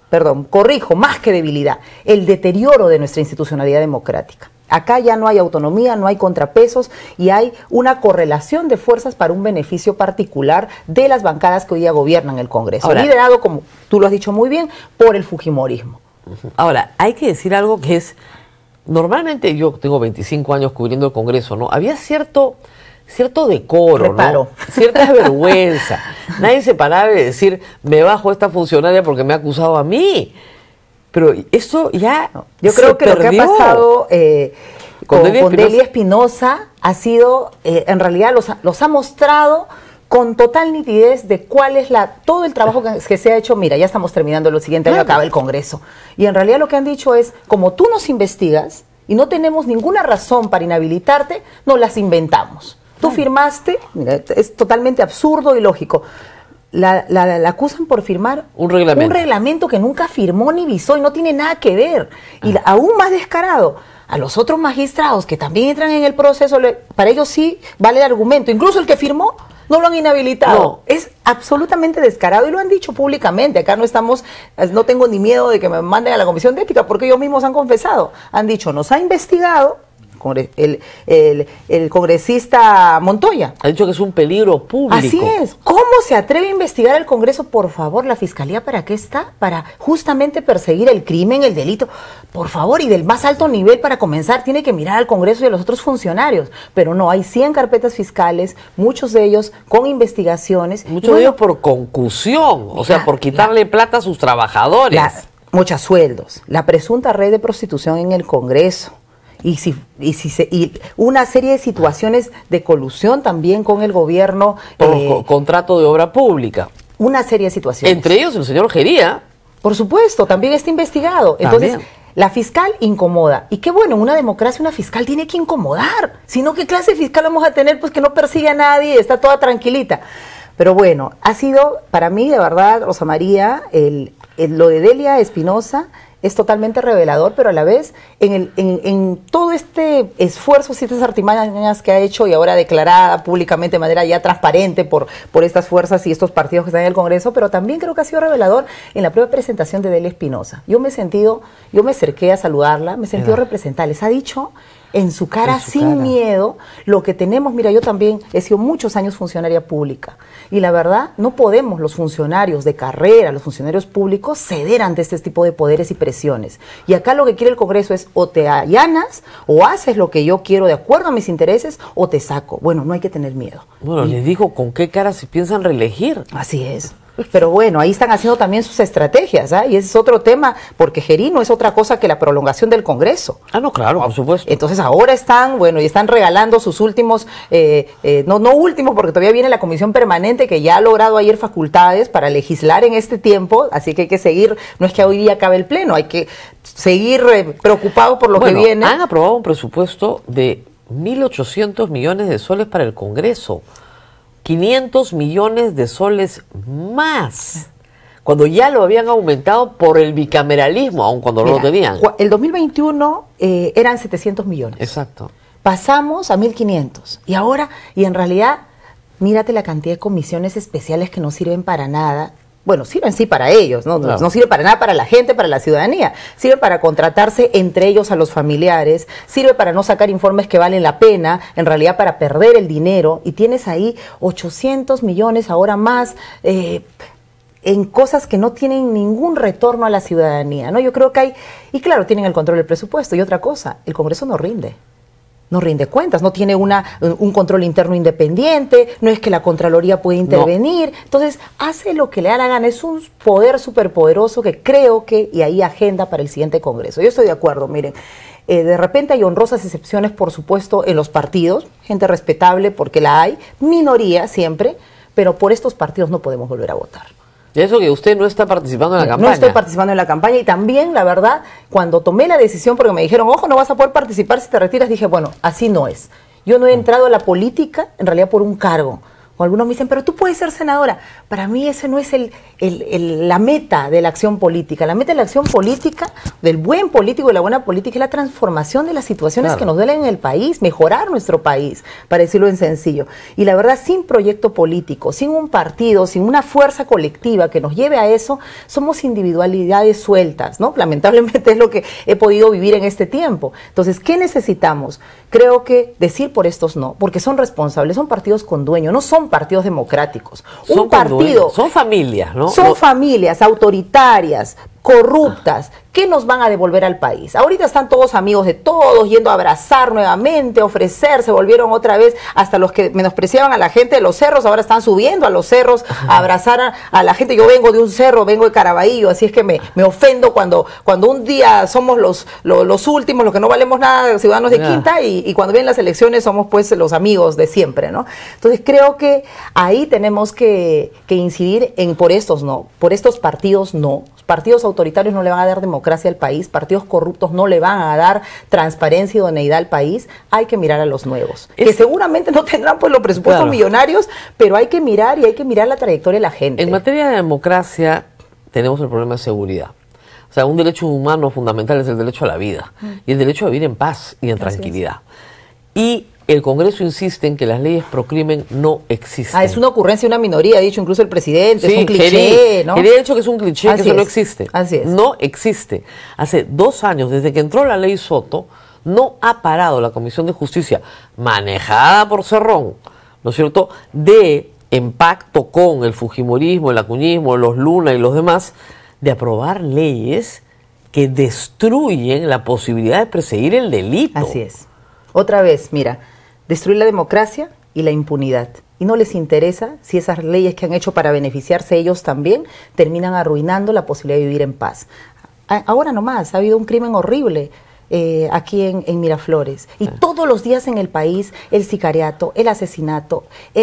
más que debilidad, el deterioro de nuestra institucionalidad democrática. Acá ya no hay autonomía, no hay contrapesos y hay una correlación de fuerzas para un beneficio particular de las bancadas que hoy día gobiernan el Congreso, liderado, como tú lo has dicho muy bien, por el fujimorismo. Ahora, hay que decir algo que es, normalmente yo tengo 25 años cubriendo el Congreso, ¿no? Había cierto decoro, reparo, ¿no? Cierta vergüenza. Nadie se paraba de decir, me bajo esta funcionaria porque me ha acusado a mí. Pero eso ya yo creo que perdió. Lo que ha pasado con Delia Espinosa ha sido, en realidad los ha mostrado con total nitidez de cuál es todo el trabajo que se ha hecho. Mira, ya estamos terminando el siguiente año, acaba el Congreso. Y en realidad lo que han dicho es, como tú nos investigas y no tenemos ninguna razón para inhabilitarte, nos las inventamos. Tú firmaste, mira, es totalmente absurdo y lógico. La acusan por firmar un reglamento que nunca firmó ni visó y no tiene nada que ver. Y aún más descarado, a los otros magistrados que también entran en el proceso, para ellos sí vale el argumento. Incluso el que firmó no lo han inhabilitado. No. Es absolutamente descarado y lo han dicho públicamente. Acá no tengo ni miedo de que me manden a la Comisión de Ética porque ellos mismos han confesado. Han dicho, nos ha investigado el congresista Montoya. Ha dicho que es un peligro público. Así es. ¿Cómo se atreve a investigar el Congreso? Por favor, ¿la Fiscalía para qué está? Para justamente perseguir el crimen, el delito. Por favor, y del más alto nivel para comenzar, tiene que mirar al Congreso y a los otros funcionarios. Pero no, hay 100 carpetas fiscales, muchos de ellos con investigaciones. Muchos de ellos por concusión, o sea, por quitarle plata a sus trabajadores. Muchos sueldos. La presunta red de prostitución en el Congreso. Y una serie de situaciones de colusión también con el gobierno. Por contrato de obra pública. Una serie de situaciones. Entre ellos el señor Gería. Por supuesto, también está investigado. Entonces, la fiscal incomoda. Y qué bueno, en una democracia una fiscal tiene que incomodar. Si no, ¿qué clase de fiscal vamos a tener? Pues que no persigue a nadie, está toda tranquilita. Pero bueno, ha sido para mí, de verdad, Rosa María, lo de Delia Espinosa es totalmente revelador, pero a la vez en todo este esfuerzo, estas artimañas que ha hecho y ahora declarada públicamente de manera ya transparente por estas fuerzas y estos partidos que están en el Congreso, pero también creo que ha sido revelador en la propia presentación de Delia Espinosa. Yo me acerqué a saludarla, me sentí representada, les ha dicho en su cara, sin miedo, lo que tenemos. Mira, yo también he sido muchos años funcionaria pública y la verdad no podemos los funcionarios de carrera, los funcionarios públicos ceder ante este tipo de poderes y presiones. Y acá lo que quiere el Congreso es o te allanas o haces lo que yo quiero de acuerdo a mis intereses o te saco. Bueno, no hay que tener miedo. Bueno, les digo con qué cara se piensan reelegir. Así es. Pero bueno, ahí están haciendo también sus estrategias, ¿ah? Y ese es otro tema, porque Gerí no es otra cosa que la prolongación del Congreso. Ah, no, claro, por supuesto. Entonces ahora están, bueno, y están regalando sus últimos, no últimos, porque todavía viene la comisión permanente que ya ha logrado ayer facultades para legislar en este tiempo, así que hay que seguir, no es que hoy día acabe el pleno, hay que seguir preocupados por lo que viene. Han aprobado un presupuesto de 1.800 millones de soles para el Congreso. 500 millones de soles más, cuando ya lo habían aumentado por el bicameralismo, aun cuando no lo tenían. El 2021 eran 700 millones. Exacto. Pasamos a 1.500. Y ahora, y en realidad, mírate la cantidad de comisiones especiales que no sirven para nada. Bueno, sirven sí para ellos, ¿no? Claro. No sirve para nada para la gente, para la ciudadanía. Sirve para contratarse entre ellos a los familiares, sirve para no sacar informes que valen la pena, en realidad para perder el dinero. Y tienes ahí 800 millones ahora más en cosas que no tienen ningún retorno a la ciudadanía, ¿no? Yo creo que hay, y claro, tienen el control del presupuesto. Y otra cosa, el Congreso no rinde cuentas, no tiene un control interno independiente, no es que la Contraloría puede intervenir, entonces hace lo que le da la gana, es un poder superpoderoso que creo que, y ahí agenda para el siguiente Congreso. Yo estoy de acuerdo, miren, de repente hay honrosas excepciones, por supuesto, en los partidos, gente respetable porque la hay, minoría siempre, pero por estos partidos no podemos volver a votar. Y eso que usted no está participando en la campaña. No estoy participando en la campaña y también, la verdad, cuando tomé la decisión, porque me dijeron, ojo, no vas a poder participar si te retiras, dije, bueno, así no es. Yo no he entrado a la política, en realidad, por un cargo. O algunos me dicen, pero tú puedes ser senadora. Para mí ese no es la meta de la acción política. La meta de la acción política, del buen político y la buena política, es la transformación de las situaciones que nos duelen en el país, mejorar nuestro país, para decirlo en sencillo. Y la verdad, sin proyecto político, sin un partido, sin una fuerza colectiva que nos lleve a eso, somos individualidades sueltas, ¿no? Lamentablemente es lo que he podido vivir en este tiempo. Entonces, ¿qué necesitamos? Creo que decir por estos no, porque son responsables, son partidos con dueño, no son partidos democráticos. Un partido, son familias, ¿no? Son familias autoritarias, corruptas, ¿qué nos van a devolver al país? Ahorita están todos amigos de todos, yendo a abrazar nuevamente, ofrecer, se volvieron otra vez, hasta los que menospreciaban a la gente de los cerros, ahora están subiendo a los cerros a abrazar a la gente. Yo vengo de un cerro, vengo de Caraballo, así es que me ofendo cuando un día somos los últimos, los que no valemos nada, ciudadanos de Quinta, y cuando vienen las elecciones somos pues los amigos de siempre, ¿no? Entonces creo que ahí tenemos que incidir en por estos no, por estos partidos no. Partidos autoritarios no le van a dar democracia al país, partidos corruptos no le van a dar transparencia y idoneidad al país. Hay que mirar a los nuevos, que seguramente no tendrán pues los presupuestos millonarios, pero hay que mirar y hay que mirar la trayectoria de la gente. En materia de democracia tenemos el problema de seguridad. O sea, un derecho humano fundamental es el derecho a la vida y el derecho a vivir en paz y en tranquilidad. Y el Congreso insiste en que las leyes pro crimen no existen. Es una ocurrencia de una minoría, ha dicho incluso el presidente, es un cliché, ¿no? Quería dicho que es un cliché, así que eso no existe. Así es. No existe. Hace 2 años, desde que entró la ley Soto, no ha parado la Comisión de Justicia, manejada por Cerrón, ¿no es cierto?, en pacto con el fujimorismo, el acuñismo, los Luna y los demás, de aprobar leyes que destruyen la posibilidad de perseguir el delito. Así es. Otra vez, mira, destruir la democracia y la impunidad. Y no les interesa si esas leyes que han hecho para beneficiarse ellos también terminan arruinando la posibilidad de vivir en paz. Ahora nomás, ha habido un crimen horrible aquí en Miraflores. Y todos los días en el país, el sicariato, el asesinato,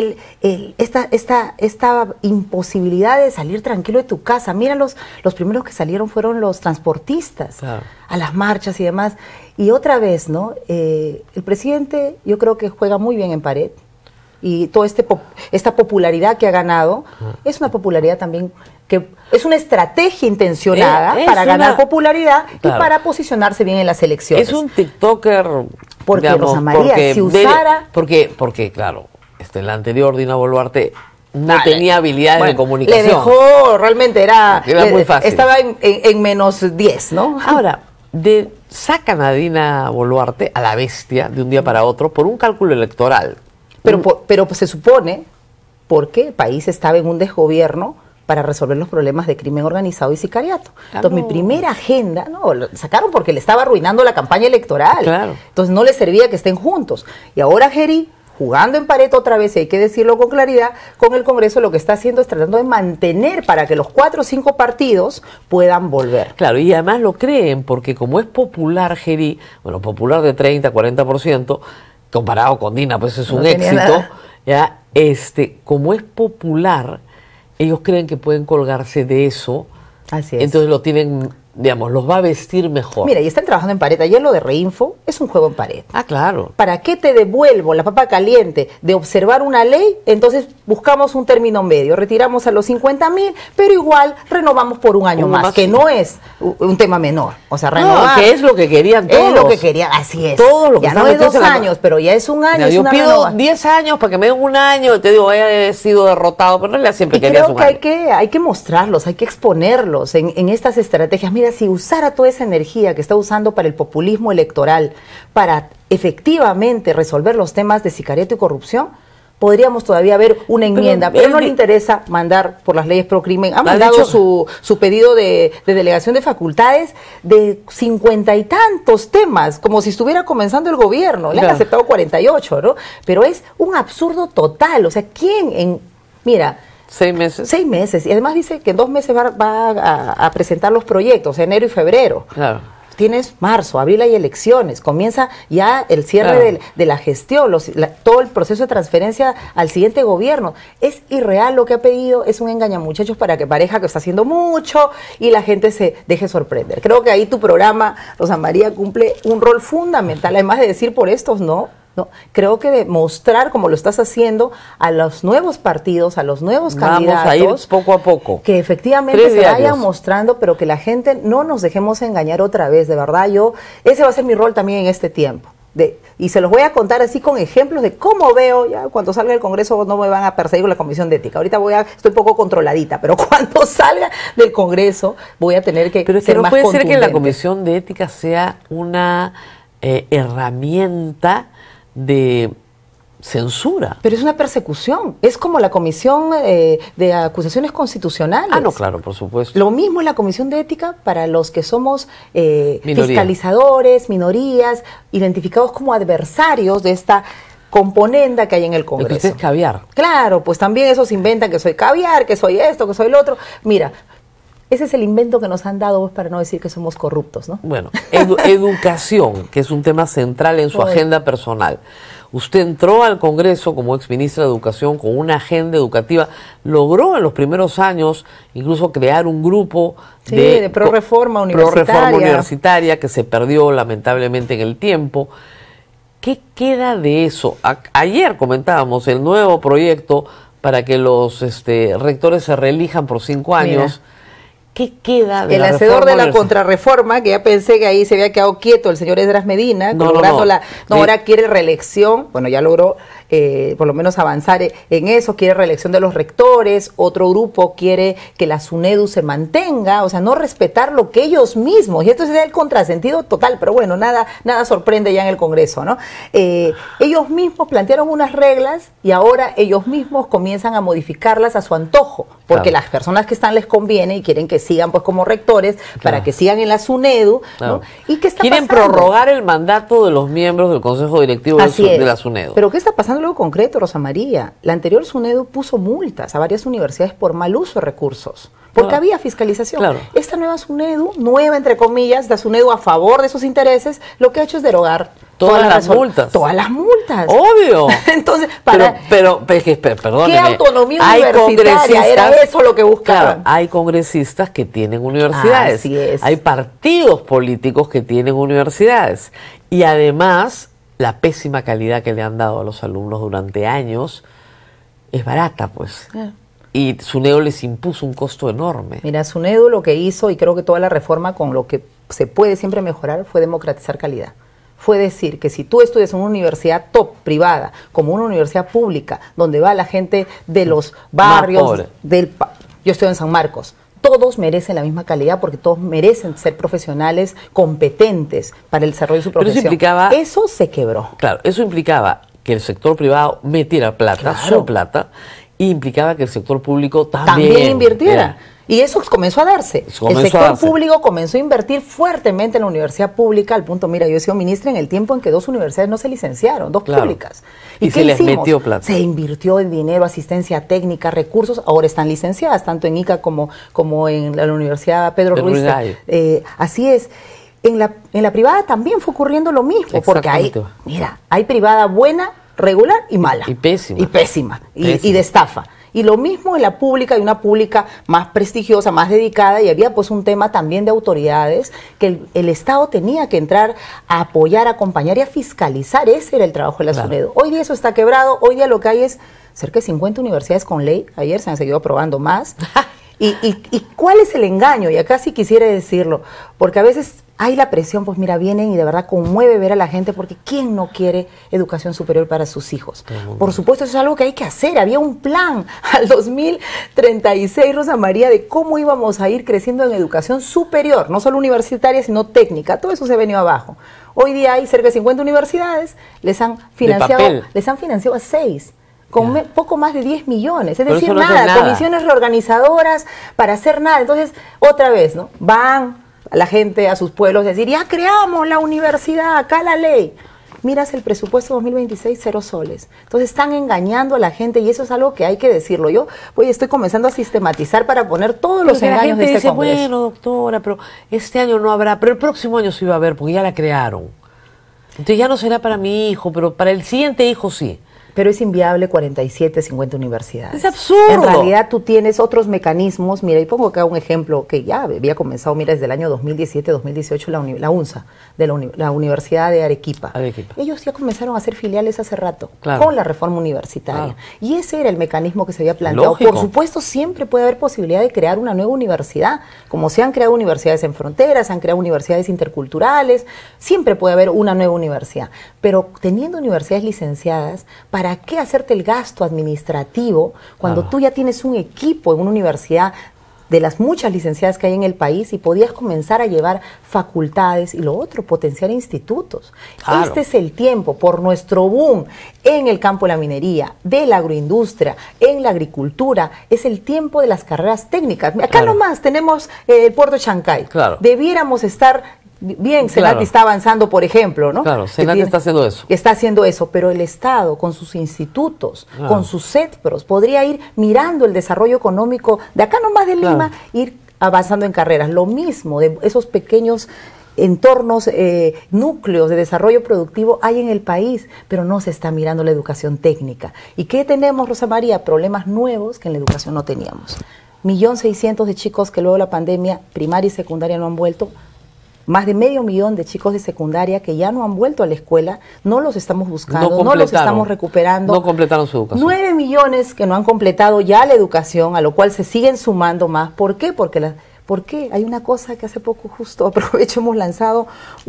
esta imposibilidad de salir tranquilo de tu casa. Mira, los primeros que salieron fueron los transportistas, a las marchas y demás. Y otra vez, ¿no? El presidente yo creo que juega muy bien en pared. y toda esta popularidad que ha ganado, es una popularidad también que es una estrategia intencionada para ganar popularidad y para posicionarse bien en las elecciones. Es un TikToker, porque digamos, Rosa María, si usara... Porque claro, la anterior Dina Boluarte no tenía habilidades de comunicación. Le dejó, realmente era muy fácil. Estaba en menos 10, ¿no? Ahora, sacan a Dina Boluarte, a la bestia, de un día para otro, por un cálculo electoral. Pero se supone, porque el país estaba en un desgobierno para resolver los problemas de crimen organizado y sicariato. Entonces, mi primera agenda, lo sacaron porque le estaba arruinando la campaña electoral. Claro. Entonces, no le servía que estén juntos. Y ahora Geri, jugando en pared otra vez, y hay que decirlo con claridad, con el Congreso lo que está haciendo es tratando de mantener para que los 4 o 5 partidos puedan volver. Claro, y además lo creen porque como es popular, Geri, popular de 30, 40%, comparado con Dina, pues es un éxito, ya, como es popular, ellos creen que pueden colgarse de eso. Así es. Entonces lo tienen, digamos, los va a vestir mejor. Mira, y están trabajando en pared. Ayer lo de Reinfo es un juego en pared. Ah, claro. ¿Para qué te devuelvo la papa caliente de observar una ley? Entonces buscamos un término medio. Retiramos a los 50.000, pero igual renovamos por un año más, que no es un tema menor. O sea, renovar. No, que es lo que querían todos. Es lo que querían, así es. Todos lo que ya no es 2 años, pero ya es un año. Yo pido 10 años para que me den un año. Te digo, he sido derrotado, pero en realidad siempre querías un año. Creo que hay que mostrarlos, hay que exponerlos en estas estrategias. Mira, si usara toda esa energía que está usando para el populismo electoral, para efectivamente resolver los temas de sicariato y corrupción, podríamos todavía ver una enmienda, pero no le interesa mandar por las leyes pro crimen. Ha mandado su pedido de delegación de facultades de 50 y tantos temas, como si estuviera comenzando el gobierno. Le han aceptado 48, ¿no? Pero es un absurdo total. O sea, ¿quién mira... 6 meses. 6 meses. Y además dice que en 2 meses va a presentar los proyectos, enero y febrero. Claro. Tienes marzo, abril hay elecciones, comienza ya el cierre de la gestión, todo el proceso de transferencia al siguiente gobierno. Es irreal lo que ha pedido, es un engañamuchachos para que pareja que está haciendo mucho y la gente se deje sorprender. Creo que ahí tu programa, Rosa María, cumple un rol fundamental, además de decir por estos no, creo que demostrar, como lo estás haciendo, a los nuevos partidos, a los nuevos candidatos. Vamos a ir poco a poco. Que efectivamente se vayan mostrando, pero que la gente no nos dejemos engañar otra vez, de verdad. Ese va a ser mi rol también en este tiempo. Y se los voy a contar así con ejemplos de cómo veo, ya cuando salga del Congreso no me van a perseguir con la Comisión de Ética. Ahorita estoy un poco controladita, pero cuando salga del Congreso voy a tener que ser más puede contundente. ser que la Comisión de Ética sea una herramienta de censura. Pero es una persecución. Es como la Comisión de Acusaciones Constitucionales. Ah, no, claro, por supuesto. Lo mismo es la Comisión de Ética para los que somos fiscalizadores, minorías, identificados como adversarios de esta componenda que hay en el Congreso. Usted es caviar. Claro, pues también esos inventan que soy caviar, que soy esto, que soy lo otro. Mira, ese es el invento que nos han dado para no decir que somos corruptos, ¿no? Bueno, educación, que es un tema central en su agenda personal. Usted entró al Congreso como exministra de Educación con una agenda educativa, logró en los primeros años incluso crear un grupo de pro-reforma universitaria que se perdió lamentablemente en el tiempo. ¿Qué queda de eso? Ayer comentábamos el nuevo proyecto para que los rectores se reelijan por 5 años. Mira. ¿Qué queda de el hacedor de la contrarreforma, que ya pensé que ahí se había quedado quieto el señor Esdras Medina, ahora quiere reelección, bueno, ya logró por lo menos avanzar en eso, quiere reelección de los rectores, otro grupo quiere que la SUNEDU se mantenga, o sea, no respetar lo que ellos mismos, y esto es el contrasentido total, pero bueno, nada sorprende ya en el Congreso, ¿no? Ellos mismos plantearon unas reglas y ahora ellos mismos comienzan a modificarlas a su antojo, porque las personas que están les conviene y quieren que sigan pues como rectores, para que sigan en la SUNEDU, ¿no? ¿Y qué está quieren pasando? Prorrogar el mandato de los miembros del Consejo Directivo de la SUNEDU. Pero ¿qué está pasando algo concreto, Rosa María? La anterior SUNEDU puso multas a varias universidades por mal uso de recursos, porque había fiscalización. Claro. Esta nueva SUNEDU, nueva entre comillas, la SUNEDU a favor de sus intereses, lo que ha hecho es derogar todas las multas. Todas las multas. Obvio. Entonces, perdóneme. ¿qué autonomía universitaria? Era eso lo que buscaban. Claro, hay congresistas que tienen universidades. Así es. Hay partidos políticos que tienen universidades. Y además, la pésima calidad que le han dado a los alumnos durante años es barata, pues. Y SUNEDU les impuso un costo enorme. Mira, SUNEDU lo que hizo, y creo que toda la reforma con lo que se puede siempre mejorar, fue democratizar calidad. Fue decir que si tú estudias en una universidad top, privada, como una universidad pública, donde va la gente de los barrios, yo estoy en San Marcos, todos merecen la misma calidad porque todos merecen ser profesionales competentes para el desarrollo de su profesión. Eso se quebró. Claro, eso implicaba que el sector privado metiera plata, su plata, y implicaba que el sector público también invirtiera. Y eso comenzó a darse. El sector público comenzó a invertir fuertemente en la universidad pública, al punto, mira, yo he sido ministra en el tiempo en que 2 universidades no se licenciaron, 2 públicas. ¿Y se les metió plata? Se invirtió en dinero, asistencia técnica, recursos, ahora están licenciadas, tanto en ICA como en la Universidad Pedro Ruiz. Así es. En la privada también fue ocurriendo lo mismo, porque hay privada buena, regular y mala. Y pésima. Y pésima. Y de estafa. Y lo mismo en la pública, hay una pública más prestigiosa, más dedicada, y había pues un tema también de autoridades que el Estado tenía que entrar a apoyar, a acompañar y a fiscalizar. Ese era el trabajo de la SUNEDU. Hoy día eso está quebrado, hoy día lo que hay es cerca de 50 universidades con ley, ayer se han seguido aprobando más. ¿Y cuál es el engaño? Y acá sí quisiera decirlo, porque a veces hay la presión, pues mira, vienen y de verdad conmueve ver a la gente, porque ¿quién no quiere educación superior para sus hijos? Por supuesto, eso es algo que hay que hacer. Había un plan al 2036, Rosa María, de cómo íbamos a ir creciendo en educación superior, no solo universitaria, sino técnica. Todo eso se ha venido abajo. Hoy día hay cerca de 50 universidades, les han financiado a 6. Con poco más de 10 millones, es decir, nada, comisiones reorganizadoras para hacer nada. Entonces, otra vez, ¿no? Van a la gente, a sus pueblos, a decir, ya creamos la universidad, acá la ley. Miras el presupuesto 2026, 0 soles. Entonces están engañando a la gente y eso es algo que hay que decirlo. Yo estoy comenzando a sistematizar para poner todos los engaños de este Congreso. Bueno, doctora, pero este año no habrá, pero el próximo año sí va a haber, porque ya la crearon. Entonces ya no será para mi hijo, pero para el siguiente hijo sí. Pero es inviable 47, 50 universidades. Es absurdo. En realidad tú tienes otros mecanismos. Mira, y pongo acá un ejemplo que ya había comenzado, mira, desde el año 2017, 2018, la UNSA, la Universidad de Arequipa. Ellos ya comenzaron a hacer filiales hace rato, con la reforma universitaria. Y ese era el mecanismo que se había planteado. Lógico. Por supuesto, siempre puede haber posibilidad de crear una nueva universidad, como se han creado universidades en fronteras, se han creado universidades interculturales, siempre puede haber una nueva universidad. Pero teniendo universidades licenciadas, ¿para qué hacerte el gasto administrativo cuando tú ya tienes un equipo en una universidad de las muchas licenciadas que hay en el país y podías comenzar a llevar facultades y lo otro, potenciar institutos? Este es el tiempo, por nuestro boom en el campo de la minería, de la agroindustria, en la agricultura, es el tiempo de las carreras técnicas. Acá nomás tenemos el puerto de Chancay. Debiéramos estar... Bien, Senati está avanzando, por ejemplo, ¿no? Claro, Senati está haciendo eso. Está haciendo eso, pero el Estado, con sus institutos, con sus CETPROS, podría ir mirando el desarrollo económico de acá nomás de Lima, ir avanzando en carreras. Lo mismo de esos pequeños entornos, núcleos de desarrollo productivo hay en el país, pero no se está mirando la educación técnica. ¿Y qué tenemos, Rosa María? Problemas nuevos que en la educación no teníamos. 1.600.000 de chicos que luego de la pandemia, primaria y secundaria, no han vuelto. Más de 500.000 de chicos de secundaria que ya no han vuelto a la escuela, no los estamos buscando, no los estamos recuperando. No completaron su educación. 9 millones que no han completado ya la educación, a lo cual se siguen sumando más. ¿Por qué? Porque hay una cosa que hace poco, justo aprovecho, hemos lanzado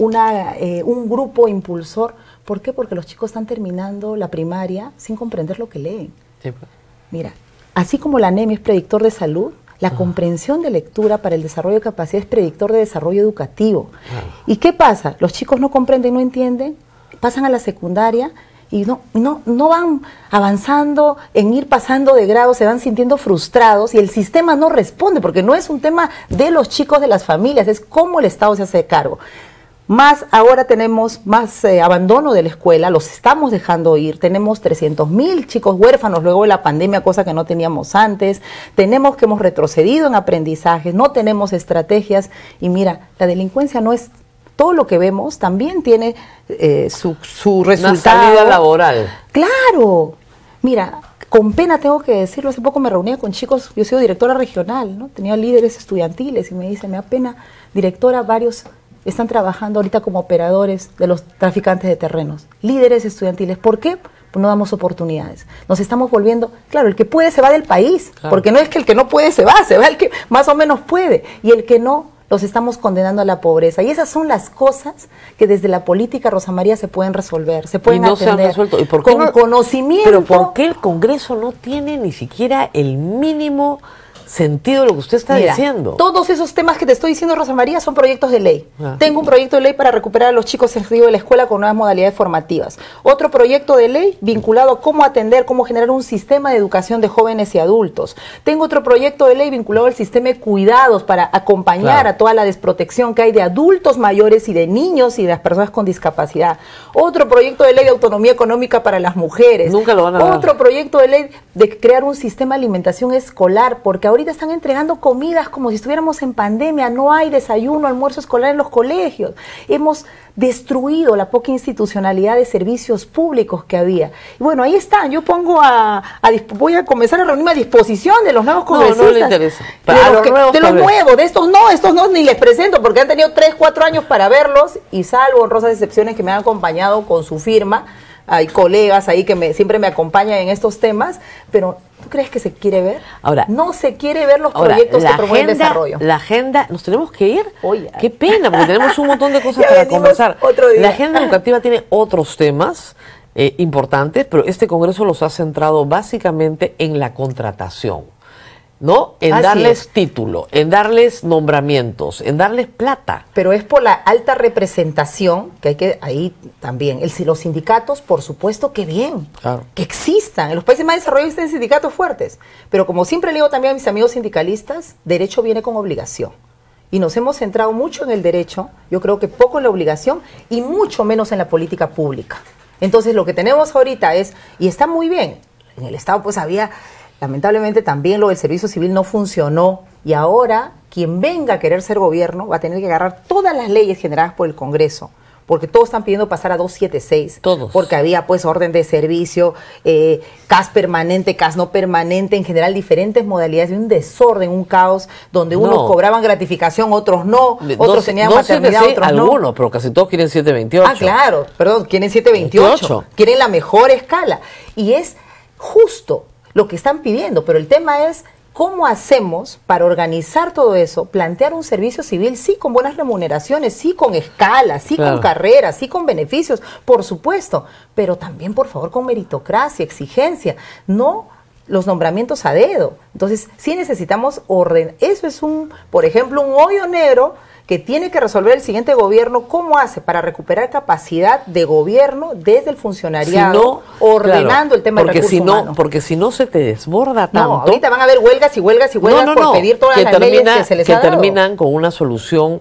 un grupo impulsor. ¿Por qué? Porque los chicos están terminando la primaria sin comprender lo que leen. Mira, así como la anemia es predictor de salud, la comprensión de lectura para el desarrollo de capacidad es predictor de desarrollo educativo. ¿Y qué pasa? Los chicos no comprenden, no entienden, pasan a la secundaria y no van avanzando en ir pasando de grado, se van sintiendo frustrados y el sistema no responde, porque no es un tema de los chicos, de las familias, es cómo el Estado se hace cargo. Más ahora tenemos más abandono de la escuela, los estamos dejando ir, tenemos 300.000 chicos huérfanos luego de la pandemia, cosa que no teníamos antes, tenemos que hemos retrocedido en aprendizajes, no tenemos estrategias y mira, la delincuencia no es todo lo que vemos, también tiene su resultado. Una salida laboral. Claro, mira, con pena tengo que decirlo, hace poco me reunía con chicos, yo soy directora regional, ¿no? Tenía líderes estudiantiles y me dice, me da pena, directora, varios están trabajando ahorita como operadores de los traficantes de terrenos, líderes estudiantiles. ¿Por qué? Pues no damos oportunidades. Nos estamos volviendo, claro, el que puede se va del país, claro, porque no es que el que no puede se va el que más o menos puede, y el que no, los estamos condenando a la pobreza. Y esas son las cosas que desde la política, Rosa María, se pueden resolver, se pueden atender. Y no se han resuelto. ¿Y por qué con conocimiento? Pero ¿por qué el Congreso no tiene ni siquiera el mínimo sentido de lo que usted está diciendo? Todos esos temas que te estoy diciendo, Rosa María, son proyectos de ley. Tengo un proyecto de ley para recuperar a los chicos sensitivos de la escuela con nuevas modalidades formativas. Otro proyecto de ley vinculado a cómo atender, cómo generar un sistema de educación de jóvenes y adultos. Tengo otro proyecto de ley vinculado al sistema de cuidados para acompañar a toda la desprotección que hay de adultos mayores y de niños y de las personas con discapacidad. Otro proyecto de ley de autonomía económica para las mujeres. Nunca lo van a dar. Otro proyecto de ley de crear un sistema de alimentación escolar, porque ahorita están entregando comidas como si estuviéramos en pandemia, no hay desayuno, almuerzo escolar en los colegios. Hemos destruido la poca institucionalidad de servicios públicos que había. Y bueno, ahí están, yo pongo voy a comenzar a reunirme a disposición de los nuevos congresistas. No le interesa. De los nuevos, de estos no ni les presento, porque han tenido 3, 4 años para verlos, y salvo honrosas excepciones que me han acompañado con su firma. Hay colegas ahí que siempre me acompañan en estos temas, pero ¿tú crees que se quiere ver? Ahora, no se quiere ver los proyectos que promueven desarrollo. La agenda, ¿nos tenemos que ir? Oye, qué pena, porque tenemos un montón de cosas para conversar. La agenda educativa tiene otros temas importantes, pero este Congreso los ha centrado básicamente en la contratación, ¿no? En darles título, en darles nombramientos, en darles plata. Pero es por la alta representación que hay que, ahí también, los sindicatos, por supuesto que bien, claro, que existan. En los países más desarrollados existen sindicatos fuertes, pero como siempre le digo también a mis amigos sindicalistas, derecho viene con obligación. Y nos hemos centrado mucho en el derecho, yo creo que poco en la obligación y mucho menos en la política pública. Entonces lo que tenemos ahorita es, y está muy bien, en el Estado pues había... Lamentablemente también lo del servicio civil no funcionó, y ahora quien venga a querer ser gobierno va a tener que agarrar todas las leyes generadas por el Congreso, porque todos están pidiendo pasar a 276. Todos. Porque había pues orden de servicio, CAS permanente, CAS no permanente, en general diferentes modalidades, de un desorden, un caos, donde unos cobraban gratificación, otros no, otros tenían maternidad, otros no. Algunos, pero casi todos quieren 728. Ah, claro, perdón, quieren 728, quieren la mejor escala, y es justo lo que están pidiendo, pero el tema es cómo hacemos para organizar todo eso, plantear un servicio civil, sí con buenas remuneraciones, sí con escala, sí con carreras, sí con beneficios, por supuesto, pero también, por favor, con meritocracia, exigencia, no los nombramientos a dedo. Entonces, sí necesitamos orden. Eso es por ejemplo, un hoyo negro que tiene que resolver el siguiente gobierno. ¿Cómo hace para recuperar capacidad de gobierno desde el funcionariado, ordenando el tema del recurso humano? Porque si no se te desborda tanto. No, ahorita van a haber huelgas y huelgas y huelgas por pedir todas las leyes que se les ha dado. Terminan con una solución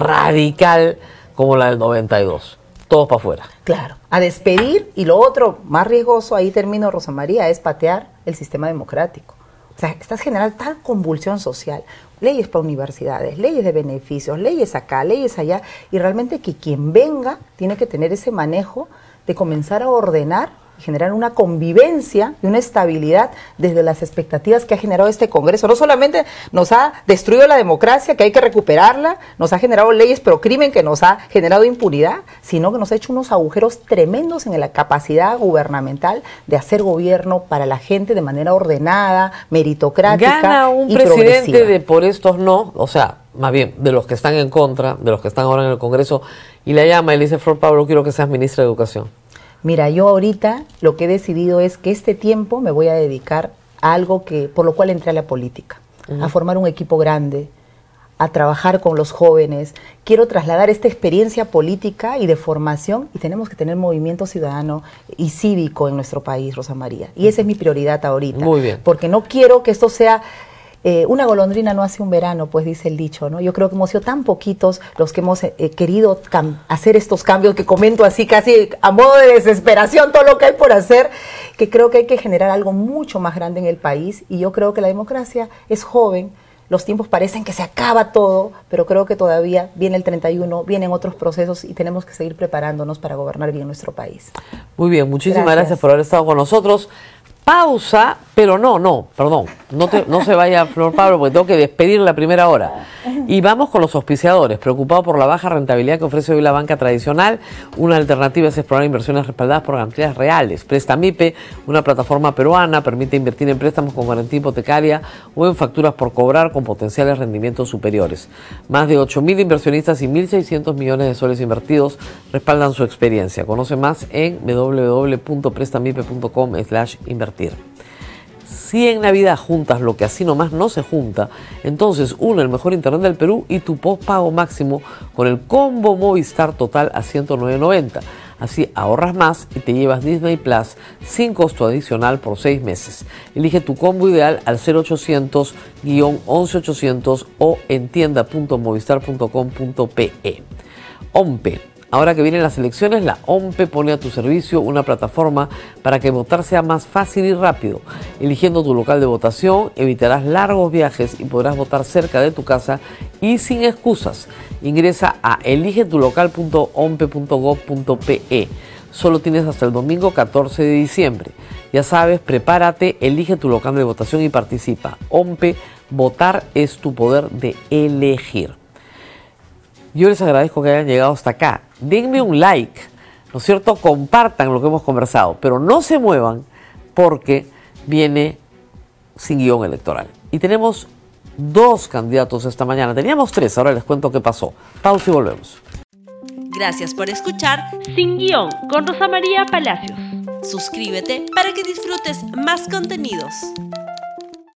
radical como la del 92. Todos para afuera. Claro, a despedir, y lo otro más riesgoso, ahí termino, Rosa María, es patear el sistema democrático. O sea, estás generando tal convulsión social, leyes para universidades, leyes de beneficios, leyes acá, leyes allá, y realmente que quien venga tiene que tener ese manejo de comenzar a ordenar y generar una convivencia y una estabilidad desde las expectativas que ha generado este Congreso. No solamente nos ha destruido la democracia, que hay que recuperarla, nos ha generado leyes pro crimen, que nos ha generado impunidad, sino que nos ha hecho unos agujeros tremendos en la capacidad gubernamental de hacer gobierno para la gente de manera ordenada, meritocrática. Gana un presidente de por estos no, o sea, más bien de los que están en contra, de los que están ahora en el Congreso, y la llama y le dice: Flor Pablo, quiero que seas ministra de Educación. Mira, yo ahorita lo que he decidido es que este tiempo me voy a dedicar a algo por lo cual entré a la política, a formar un equipo grande, a trabajar con los jóvenes. Quiero trasladar esta experiencia política y de formación, y tenemos que tener movimiento ciudadano y cívico en nuestro país, Rosa María. Y esa es mi prioridad ahorita. Muy bien. Porque no quiero que esto sea... una golondrina no hace un verano, pues dice el dicho, ¿no? Yo creo que hemos sido tan poquitos los que hemos querido hacer estos cambios, que comento así casi a modo de desesperación todo lo que hay por hacer, que creo que hay que generar algo mucho más grande en el país. Y yo creo que la democracia es joven, los tiempos parecen que se acaba todo, pero creo que todavía viene el 31, vienen otros procesos y tenemos que seguir preparándonos para gobernar bien nuestro país. Muy bien, muchísimas gracias por haber estado con nosotros. Pausa, pero no se vaya Flor Pablo, porque tengo que despedir la primera hora. Y vamos con los auspiciadores. Preocupado por la baja rentabilidad que ofrece hoy la banca tradicional, una alternativa es explorar inversiones respaldadas por garantías reales. Prestamipe, una plataforma peruana, permite invertir en préstamos con garantía hipotecaria o en facturas por cobrar con potenciales rendimientos superiores. Más de 8.000 inversionistas y 1.600 millones de soles invertidos respaldan su experiencia. Conoce más en www.prestamipe.com/invertir. Si en Navidad juntas lo que así nomás no se junta, entonces une el mejor internet del Perú y tu postpago máximo con el combo Movistar Total a $109.90. Así ahorras más y te llevas Disney Plus sin costo adicional por 6 meses. Elige tu combo ideal al 0800-11800 o en tienda.movistar.com.pe. OMPE. Ahora que vienen las elecciones, la OMPE pone a tu servicio una plataforma para que votar sea más fácil y rápido. Eligiendo tu local de votación, evitarás largos viajes y podrás votar cerca de tu casa y sin excusas. Ingresa a eligetulocal.ompe.gov.pe. Solo tienes hasta el domingo 14 de diciembre. Ya sabes, prepárate, elige tu local de votación y participa. OMPE, votar es tu poder de elegir. Yo les agradezco que hayan llegado hasta acá. Denme un like, ¿no es cierto? Compartan lo que hemos conversado, pero no se muevan porque viene Sin Guión Electoral. Y tenemos 2 candidatos esta mañana. Teníamos 3, ahora les cuento qué pasó. Pausa y volvemos. Gracias por escuchar Sin Guión con Rosa María Palacios. Suscríbete para que disfrutes más contenidos.